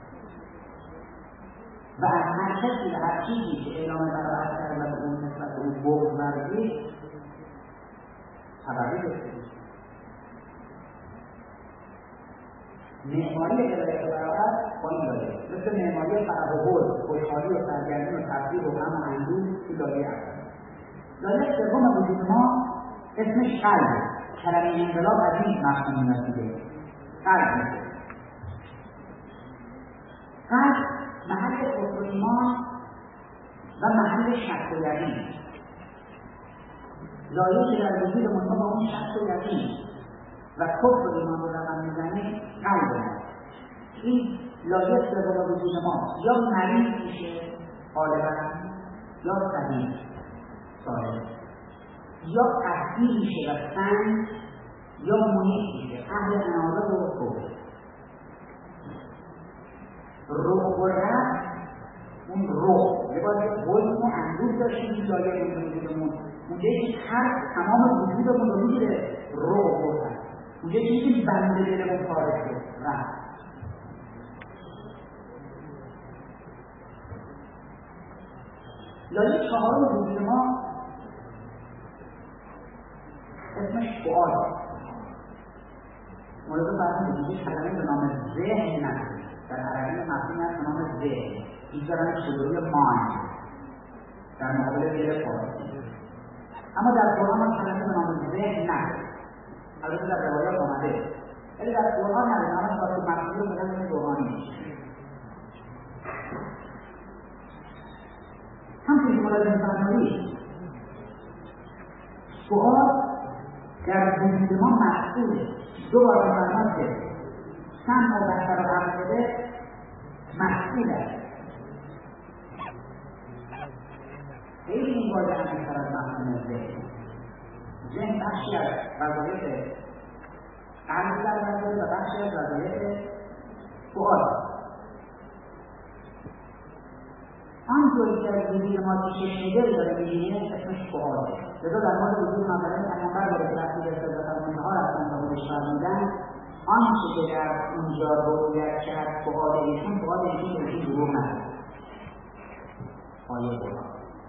و از هر کسی و هر چیزی که اعلام براءت کرد و به اون نسبت به اون بغض ورزید تبری داشته. معماری ولایت و براءت با این لایه، مثل معماری فرح و حزن، خوشحالی و سرگرمی و تفریح و غم و اندوه این لایه اول. لایه سوم وجود ما اسمش قلب. کلمه انقلاب از این مفهوم میاد دیگه. قلب محل کفر و ایمان و محل شک و یقین. لایه‌ای که در وجود ما با اون شک و یقین و کفر و ایمان رو رقم میزنه قلب ما. این لایه سوم وجود ما یا مریض میشه غالبا یا صحیح سالم، یا قطعی میشه و سنگ یا منیق میشه اهل انابه و کفر. روح و رفت، اون روح لباس حزن و اندوه داشتیم این لایه وجودمون، اونجایی که تمام وجودمون رو میگیره روح بردن، اونجایی که بنده دلمون خارج شد رفت. لایه چهارم وجود ما اسمش فؤاد. مورد برای وجودی کلمه به نام ذهن نداره، در عربی مفهومی هست به نام ذهن، این دارن شروعی مایند در مقابل دل فارسی، اما در قرآن ما کلمه به نام ذهن نداره. البته در روایات آمده ولی در قرآن نداره، نامش با تو مفهومی رو بدن این روحانی. در وجود ما مسئوله. دو بار فرمان که سمع و بصر و عقل مسئول است. خیلی این واژه هم بیشتر از مفهوم ذهن بخشی از وظایف قلب در وظایف و بخشی از وظایف فؤاد. آنطوری که از وجود ما که چشم‌دل داره می‌بینه اسمش فؤاده. لذا در مورد وجود مقاله پیامبر داره که وقتی به سزدت‌ها رفتن و خودش فرمودن آنچه که در اونجا رؤیت کرد فؤاد ایشون که ایشون دروغ نگفت. آیه قرآن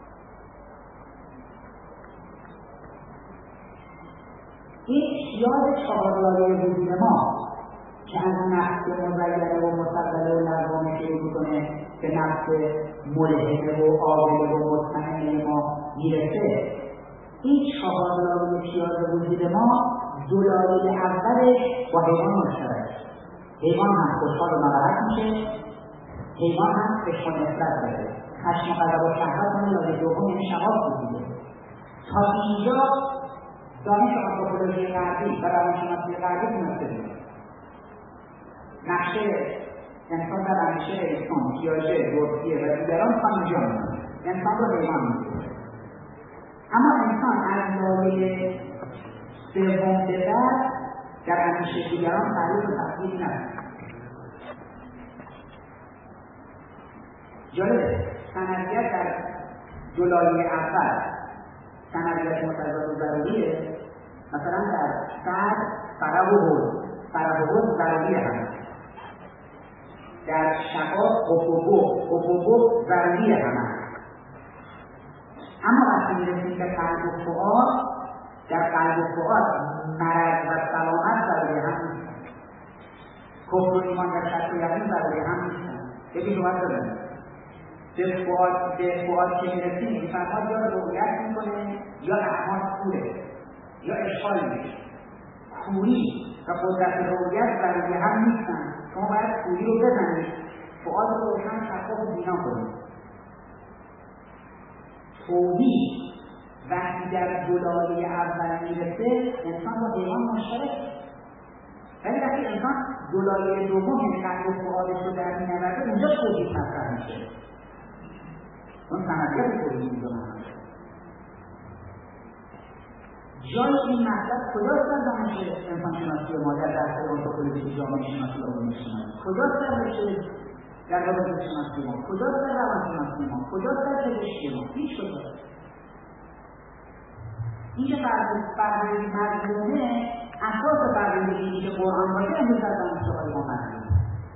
این یاد چهارلایه وجود ما که از نفس مزینه و مستقله و لغوانه شروع میکنه به نفس ملهمه و عاقله و مطمئنه ما میرسه. این چهارلایه پیاز وجود ما دو لایه اولش با حیوان مشترک. حیوان هم خوشحال و ناراحت میشه، حیوان هم عشق و نفرت داره، خشم و غضب و شهوت هم لایه دوم یعنی شهوات بوده. تا اینجا دانش آنتروپولوژی غربی و روانشناسی غربی تونسته بود نقشه انسان در اندیشه اریکسون، پیاژه، دورکیه و دیگران تا اینجا می‌رسه. انسان رو حیوان می‌دونه. اما انسان از لایه سوم به بعد در اندیشه دیگران تعریف و تفصیل نداره. جالبه سندیت در دو لایه اول سندیت متضاد و ضروریه. مثلا در فرد فرح و حوض ضروریه هم، در شقا حبوب ضروریه هم. اما وقتی میرسیم به قلب و فؤاد، در قلب و فؤاد مرض و سلامت ضروریه هم نیستن، کفر و ایمان و شک و یقین ضروریه هم نیستن. یکی شما بزنید به فؤاد که میرسیم فرهاد یا رؤیت میکنه یا اعمال کوره یا اشغال میشه. کوری و قدرت رؤیت ضروریه هم نیستن. شما باید کوری رو بزنید، فؤاد رو روشن شفاف و بینا کنید. توحید وقتی در دو لایه اول میرسه انسان با حیوان مشترک، ولی وقتی انسان دو لایه دوم یعنی قلب و فؤادش رو در مینورده اونجا توحید مطرح میشه. اون سندیت توحید میدونم جای این مطلب کجاست در دانش انسانشناسی ما، در درس آنتروپولوژی جامعه شناسی و علوم شناسی؟ کجاست در رشته در روابط شناسی ما؟ کجاست در روانشناسی ما؟ کجاست در پزشکی ما؟ هیچ کجاست. این که فرهنگ مجموعه اساس فرهنگ دینی که قرآن باشه امروز در دانشگاه‌های ما مطرحه.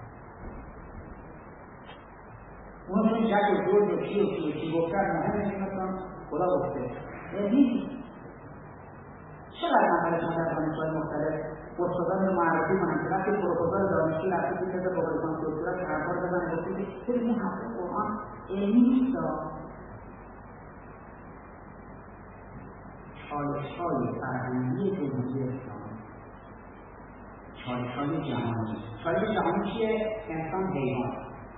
اون چون جک و جورج و چی گفتن مهمه که مثلا خدا گفته نیست. چقدر نفر شما در دانشگاه‌های مختلف استادان رو معرفی کنن که وقتی پروپوزال دانشجو رفته توی تز پروپوزال دکترا حرفا رو بزنه گفته که این حرف قرآن علمی نیست. چالش‌های فرهنگی جمهوری اسلامی، چالش‌های جهانی. چالش جهانی چیه؟ انسان حیوان.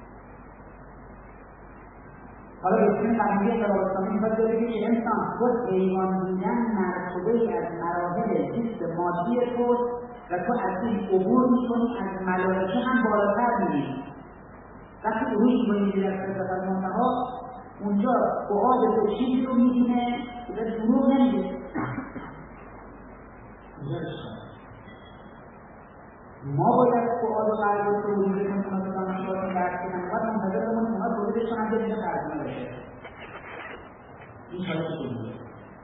حالا رسیم فرهنگی انقلاب اسلامی می‌خواد بگه که انسان خود حیوان بودن مرتبه‌ای از مراحل زیست مادی تو و تو از این عبور می‌کنی، از ملائکه هم بالاتر می‌ری. وقتی عبور می‌کنی در سطح منتها اونجا فؤاد تو چیزی رو می‌بینه که به دروغ نمیگه. ما باید فؤاد و قلب رو تولید کنیم تا دانشگاه درس کنیم، باید منتظر بمونیم اونها تولیدش کنن که اینجا ترجمه بشه. این چالش تولیده.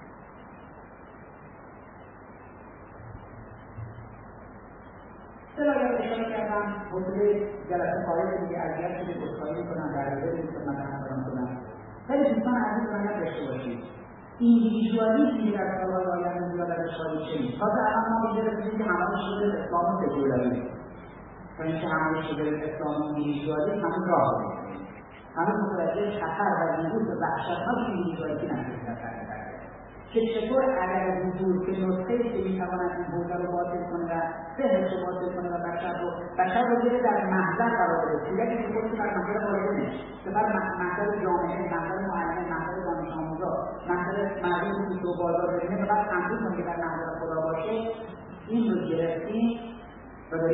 اگر اشاره کردم حضور جلسه خارج دیگه اذیت شده گفتاری میکنن درجه رو خدمت همکاران کنن، ولی دوستان عزیز رو نداشته باشید ایندیویدوالیسمی در سالهای آینده زیاد ازش خواهید شنید. تازه الان ما اینجا رسیدیم که همه شده اسلام سکولاری، تا اینکه همه شده اسلام ایندیویدوالیسم همون راه بکنیم، همه متوجه خطر و ویروس و وحشت‌های ایندیویدوالیسم نشده که چطور عدم حضور که نسخه‌ای که می‌تواند این حوزه رو باطل کنه و ذهنش رو باطل کنه و بشر رو بده در محضر قرار بده. صورتی که خودش در محضر قرار نمیشه که بر محضر جامعه، محضر معلم، محضر دانش آموزا، محضر مردم که تو بازار ببینه و بعد تمرین کنه که در محضر خدا باشه،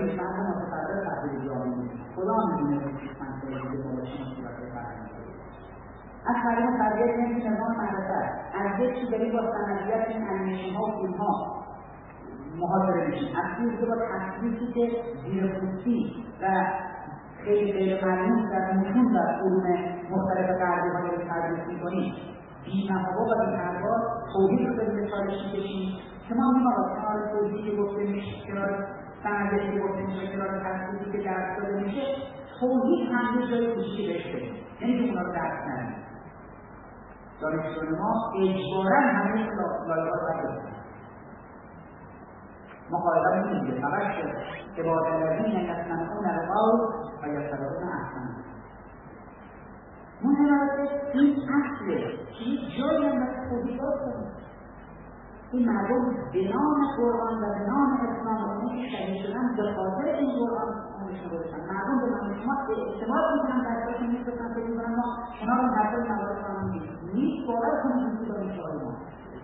این مرد متفرد تحصیل جامعه خدا میدونه منطقه دیگه باشیم صورت فرهنگی از تعلیم تربیت نمیشه نظام مدرسه از یک چی داریم با سندیت این انیمیشن ها و فیلم ها محاضره میشیم از این که با تصویری که زیرپوستی و خیلی غیر ملموس در متون در علوم مختلف غربی ها رو تدریس میکنیم بی‌محابا و بی‌پروا توحید رو داریم به چالش میکشیم که ما میگیم آقا کنار توحیدی که گفته میشه کنار سندیتی که گفته میشه کنار تصویری که درس داده میشه توحید هم یه جای کوچیکی بهش بدیم یعنی که اونا رو درس ندیم دانشجویان ما اجباراً همه لایه‌ها رو برداریم ما قاعده‌ای میگیم فقط عباد الذین یستمعون القول و یتبعون احسنه منحنوات این اصله که یک جایی هم باید توحیدات کنیم این مردم به نام قرآن و به نام اسلام و اونی که شهید شدن به خاطر این قرآن اونشون گذاشتن مردم به نام شما اعتماد میکنن درساشون میستن فکر میکنن ما کنار اون حرفای موارد قانون میگیم نیست باور کنیم دوستی دانشجوهای ما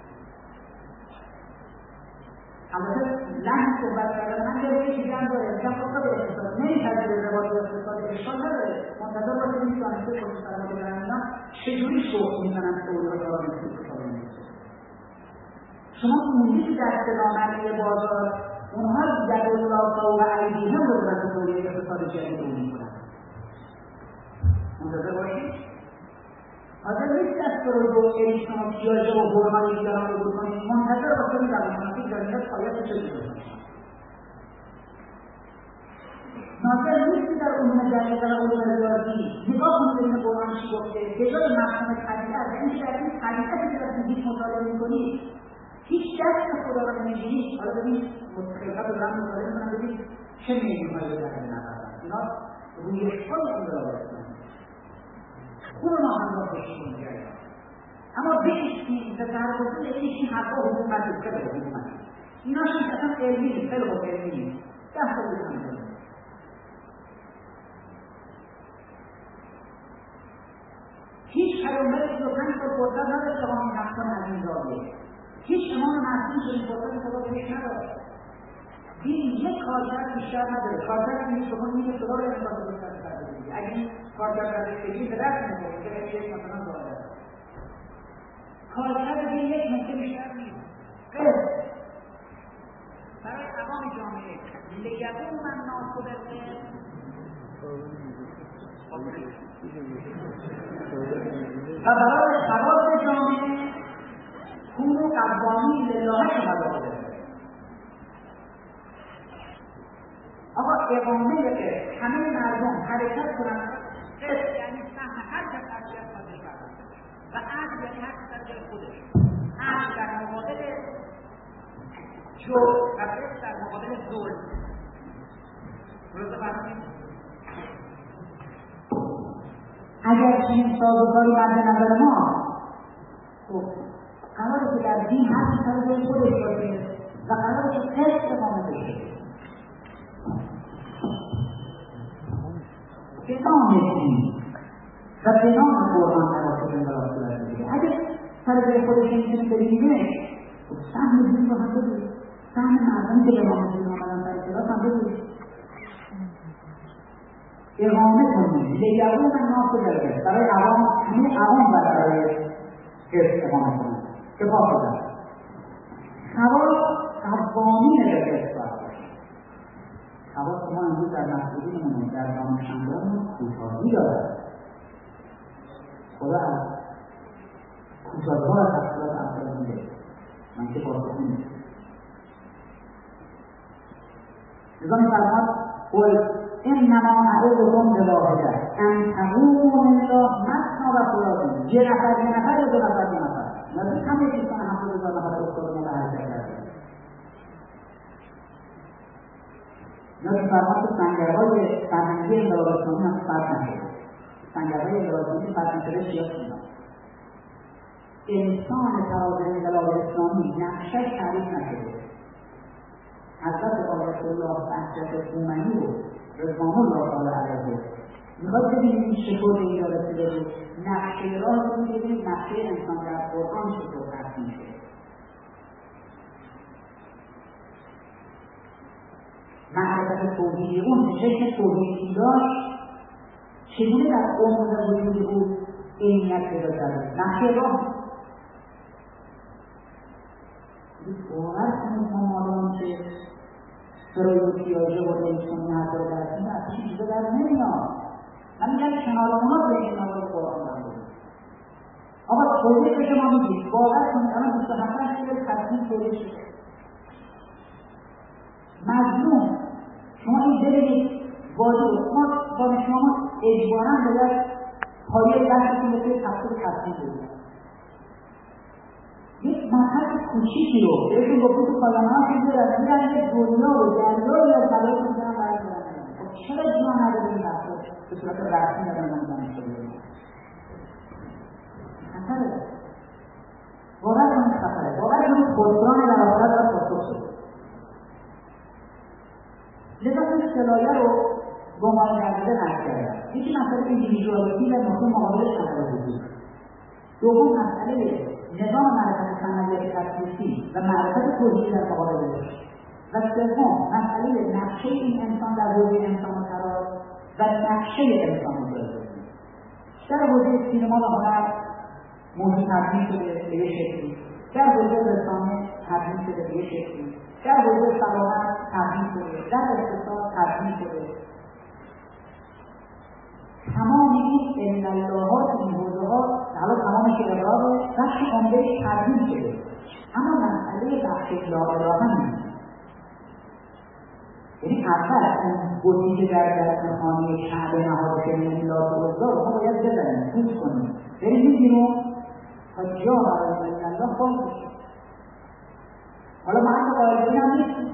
البته لحن صحبت کردن من یه چیزی هم داره میگم خب به اقتصاد نمی‌پذیره روابط اقتصاد اشکال نداره منتظر باشه این دانشجو خودش سرمایه دارن اینا چجوری شوق میزنن سعودی ها رو اقتصاد میشه شما موندی که در سلامتی بازار اونها یدالله و ایدیهم رو به سعودی اقتصاد جدید رو میکنن منتظر باشید حاضر نیست از رو اریشن و پیاژه و هورمانی دیگران رو بکنید منتظر باشه این روانشناسی جدید پایت چه میکنه ناظر نیستی در علوم جدید و علوم ریاضی نگاه کنید ببینید قرآن چی گفته به جای مفهوم طبیعت یعنی که در این طبیعتی که در فیزیک مطالعه میکنید هیچ دست خدا رو نمیبینید حالا ببینید خلقت رو دارم مطالعه میکنم ببینید چه میلیون‌هایی رو در این نفرن اینا رویش‌های این را برسن اون ما هم را بشکنیم جایی اما بشکنیم که تحرکاتی این حرفا حکومتی خیلی حکومتی اینا شیش اصلا علمی خیلی خوب علمی دست رو بکنیم هیچ پیامبری 35 سال فرصت نداشت که همین حقان از این زاویه هیچ امام معصوم چنین فرصتی خدا بهش نداشت دین یک کارکرد بیشتر نداره کارکرد که شما میگه خدا رو امکان بیشتر کرده دیگه اگه این کارکرد ازش بگیرید به دست نمیخوره که یک مثلا ظاهره کارکرد یک نکته بیشتر نیست برای عوام جامعه لیقوم الناس بالقسط و برای خواص جامعه کونوا قوامین لله شهداء آقا اقامه که همه مردم حرکت کنند قسط یعنی سهم هر کس از جای خودش برداشته و عدل یعنی هر کس از جای خودش عدل در مقابل جور و قسط در مقابل ظلم درسته فرمودید اگر چنین سازوکاری مد نظر ما خب قراره که در دین هر کس از جای خودش باشه و قراره که قسط اقامه بشه به نام دین و به نام قرآن نواسط انقلاب صورت بگیره اگر سر جای خودش نمیتونه بگیره خب سهم دین رو هم بگیره سهم مردمی که به نام دین آمدن در اطلاعات هم بگیره اقامه کنید لیقوم الناس بالقسط برای عوام همه عوام برای قسط اقامه کنند که باید خواص قوامین بالقسط باید خواص ما امروز در مسئولینمون در دانشمندانمون کوتاهی دارد خدا از کوتاهی‌ها و تفصیلات امثال میده من که پاسخی نیست لذا می‌فرماد قل انما اعظكم بواحده ان تقوموا لله مثنى وفرادى یه نفر یا دو نفر نزدیک همه چیزان 70,000 نفر استاد ما به حرکت کرده نزدیک فرمان که سنگرهای فرهنگی انقلاب اسلامی هم فرق نشده سنگرهای انقلاب اسلامی فرق نشده چیه انسان تراز انقلاب اسلامی نقشش تعریف نشده حضرت آیت الله بهجت اومنی رو رضوان الله تعالی علیه میخواد ببینید این چطور به اینجا رسیده بود نقشه راه رو ببینید نقشه انسان در قرآن چطور ترسیم شده معرفت طرف توحیدی اون به چشم توحیدی داشت چگونه در عمق وجود او عینیت پیدا کرده؟ نقشه راه باور کنید ما مادامی که فروید و پیاژه و دیسونی حتی رو درسیم از چیزی در نمیاد. من میگم کنار اونا بهش نماز قرآن دارم. آقا توحید به شما میگید باور کنید الان 27 سال تصمیم توحید شده مظلوم شما این ببینید واجب ما شما اجبارا باید پایه دستتون به توی تفسیر تصمیم بدید. یک مطلب کوچیکی رو بهشون گفتید تو پایان‌ها که میرن یه دنیا و دریایی از بلایی میزنن برمی‌دارن. خب چرا جا نداره این رفتار به صورت رسمی ندارن دانشگاه خطره. باور کنید خطره. باور کنید خسران در آخرت را پاسخ شده. لذا این سلایه رو گمان کرده نرد کردن. یکی مسئله ایندیویدوالیتی و نقطه مقابلش مسئله وجود. دوم مسئله نظام معرفت صنعتی تفسیری و معرفت توحیدی در مقابلش. و سوم مسئله نقشه این انسان در حوزه انسان قرار و نقشه انسان متوازی. در حوزه سینما و هنر موضوع تبدیل شده به یک شکلی، در حوزه رسانه تبدیل شده به یک شکلی، در حوزه سلامت تبدیل شده، در اقتصاد تبدیل شده. تمام این علاللهات این حوزه‌ها حالا تمامش اقراره بخش عمده‌اش تبدیل شده. اما مسئله بخش لااله نیست. یعنی اول اون بودی که در خانه کعبه نهاده شده یعنی لات و عزا رو ما باید بزنیم، توش کنیم، بریم میگیریم تا جا برای الله باز بشه. حالا من قائلین هم نیستیم.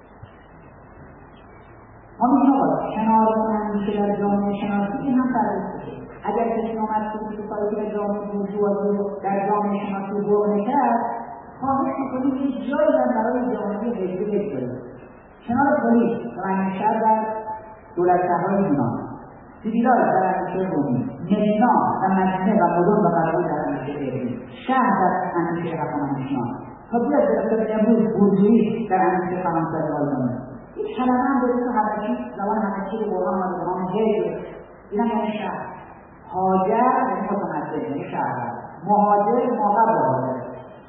ما میگیم آقا کنار همیشه در جامعه شناسی این هم فرض بشه. اگر کسی آمد که سایتی در جامعه موضوع در جامعه شناسی برونه کرد خواهش میکنیم یک جایی برای جامعه هجری بگذاریم. کنار پلیس و انگشتر در دولت شهرهای یونان، سیبیلای در اندیشه رومی، مدینا و مدینه و مدن و قراری در اندیشه ایرانی، شهر در اندیشه هخامنشیان تا بیاد به امروز بورژویی در اندیشه فرانسوی و آلمانی. این کلمه هم به اسم حبشی زبان حبشی قرآن و زبان هجر این هم یعنی شهر. هاجر یعنی متمدن یعنی شهر، مهاجر ماقبل هاجر.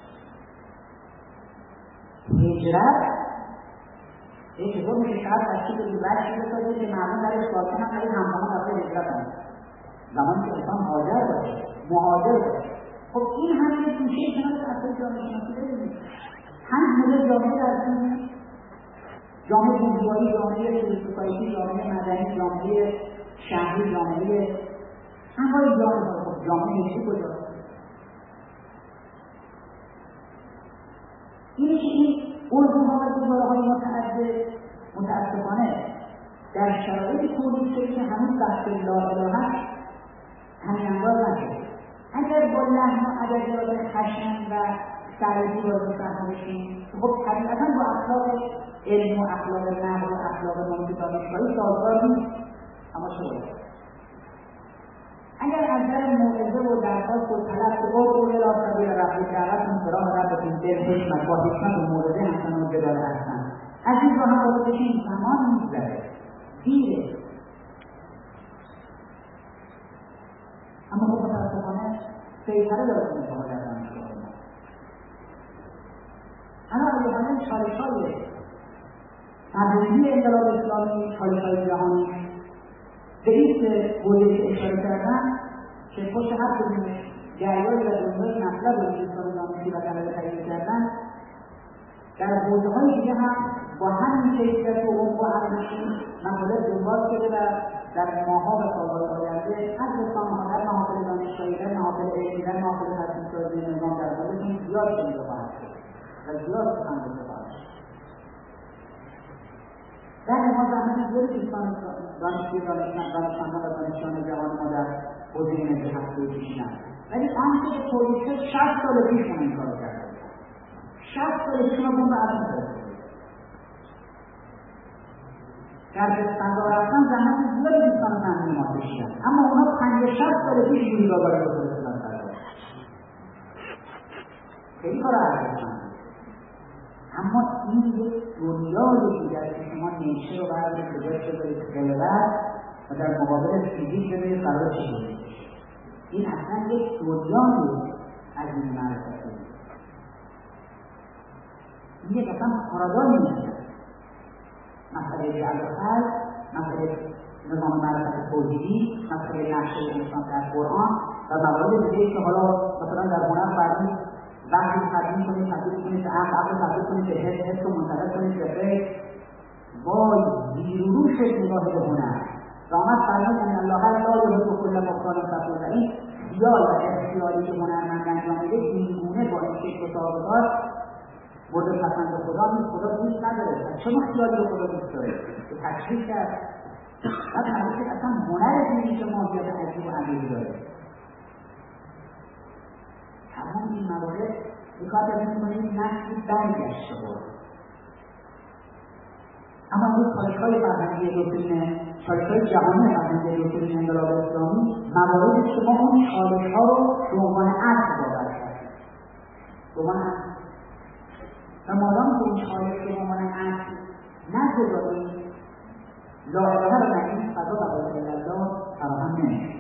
هجرت این چطور میشه شهر تشکیل بدید وجهی بسازید که مردم درش ساکن هم برای همزمان رفته هجرت هم زمانی که انسان هاجر باشه مهاجر باشه. خب این هم یک توشه کنار اصل جامعه شناسی ببینید. هم مدل جامعه در دنیا جامعه بورژوایی، جامعه سوسیالیستی، جامعه مدنی، جامعه شهری، جامعه انواع جامعه هجری کجاست؟ اینه که این الگوها و گزاره‌های متأسفانه در شرایط تولید شده که هنوز بحث لااله همین انداز نشده. اگر با لحن و ادبیات خشن و سرزی وارد صحنه بشیم خب طبیعتا با اخلاق علم و اخلاق نقد و اخلاق محیط دانشگاهی سازگار نیست. اما چه باید؟ اگر از نظر موعظه و درخواست و طلب که او الی سبیل ربک دعوتتون سراغ ربتون بالحکمت با حکمت و موعظه همچنان جدال هستند از این راه هم وارد بشیم زمان میگذره دیره. اما خب متاسفانه سیطره داره کنه در دانشگاه ما. الان ایران چالش‌های تبدیلی انقلاب اسلامی، چالش‌های جهانی به این حوزه که اشاره کردن که پشت هر کدومش جریانی و دنیای مطلب رو دوستان دانشی و طلبه تهیه کردن در حوزه‌های دیگه هم با همین کیفیت و عمق و ارزشی مطالب دنبال شده و در ماه‌ها و سال‌های آینده از رسانه‌ها در محافل دانشگاهی در محافل علمی در محافل تصمیم‌سازی نظام در موردشون زیاد شنیده خواهد شد و زیاد سخن گفته خواهد شد. در ما زحمت زیادی دوستان دانشجوی دانشمندان و دانشجویان جوان ما در حوزه انرژی هسته کشیدن، ولی آنچه که تولید شد 60 سال پیش ما این کارو کردیم. 60 سال پیش ما بمب اتم ساختیم. در بستان‌ها رفتن زحمت زیادی دوستان فنی ما کشیدن، اما اونا 50-60 سال پیش یوریگاگاری رو فرستادن. خیلی کار ارزشمنده. اما این یک دنیایی بوده که شما نیچه رو بردارید به جاش بذارید خلوت و در مقابل فیزیک ببینید قرار چه بوده. این اصلا یک دنیایی از این معرفت بود. این یک اصلا پارادایم نیست. مسئله جعل خلق، مسئله نظام معرفت توحیدی، مسئله نقشه انسان در قرآن و موارد دیگه که حالا مثلا در هنر فردی وقتی تبدیل کنید، تبدیل کنید به عقل، تبدیل کنید به حس و منتقل کنید به فکر. وای زیروروش نگاه به هنر و آمد فرمود ان الله لا یحب کل مختال فخور. و این خیال و اختیاری که هنرمند انجام میده اینگونه با این شکل و سابقات مورد پسند خدا نیست. خدا دوست نداره. چه خیالی رو خدا دوست داره که تشریح کرد. بعد معلومه اصلا هنر دینی که ماهیت عجیب و عمیقی داره. تمام این موارد بکار داریم کنید نسلی برگشته بود. اما این چالش‌های فرهنگی دوکترین، چالش‌های جهانی فرهنگی دوکترین انقلاب اسلامی موارد شما اون چالش‌ها رو به عنوان اصل باور کردید. به عنوان اصل. و مادام که این چالش به عنوان اصل نگذارید، لا اله رو نگید فضا و الا الله فراهم نمیشه.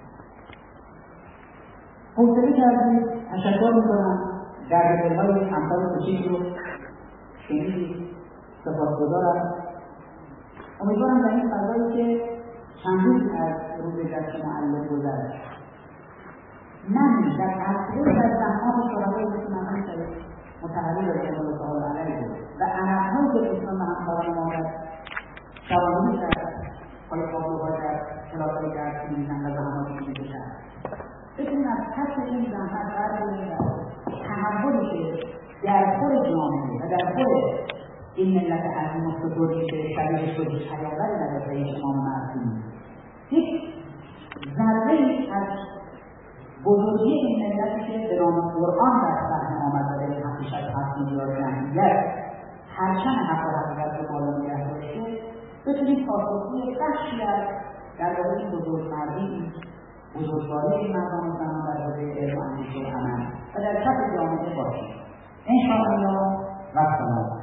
حوصله کردید، تشکر میکنم در دلهای همکار کوچیک رو شنیدید، سپاسگزارم. امیدوارم در این فضایی که چند روز از روز جشن معلم گذشت من در اصلی در زحمات شهدای مثل محمد شریف متحری رضی الله تعالی علیه بود و عرب‌هایی که اسلام و همکاران ما در شواهدی کرد پای پاهلوها در کلاس‌های درس می‌دیدن و زحماتی که می‌کشند بتونیم از پس این زحمت برداریم و تحولی که در خود جامعه و در خود این ملت عظیم و ستوری که شبیهش رو هیچ حیاوری نداره این امام معصوم یک ذره‌ای از بزرگی این ملتی که به نام قرآن در صحنه آمد و به حقیقت 7 میلیارد جمعیت پرچم حق و حقیقت رو بالا نگه داشته بتونیم پاسخگوی بخشی از در واقع این بزرگمردی بزرگواری این مردان و زنان در حوزه علم و اندیشه و عمل و در کف جامعه باشیم انشاءالله و سلام.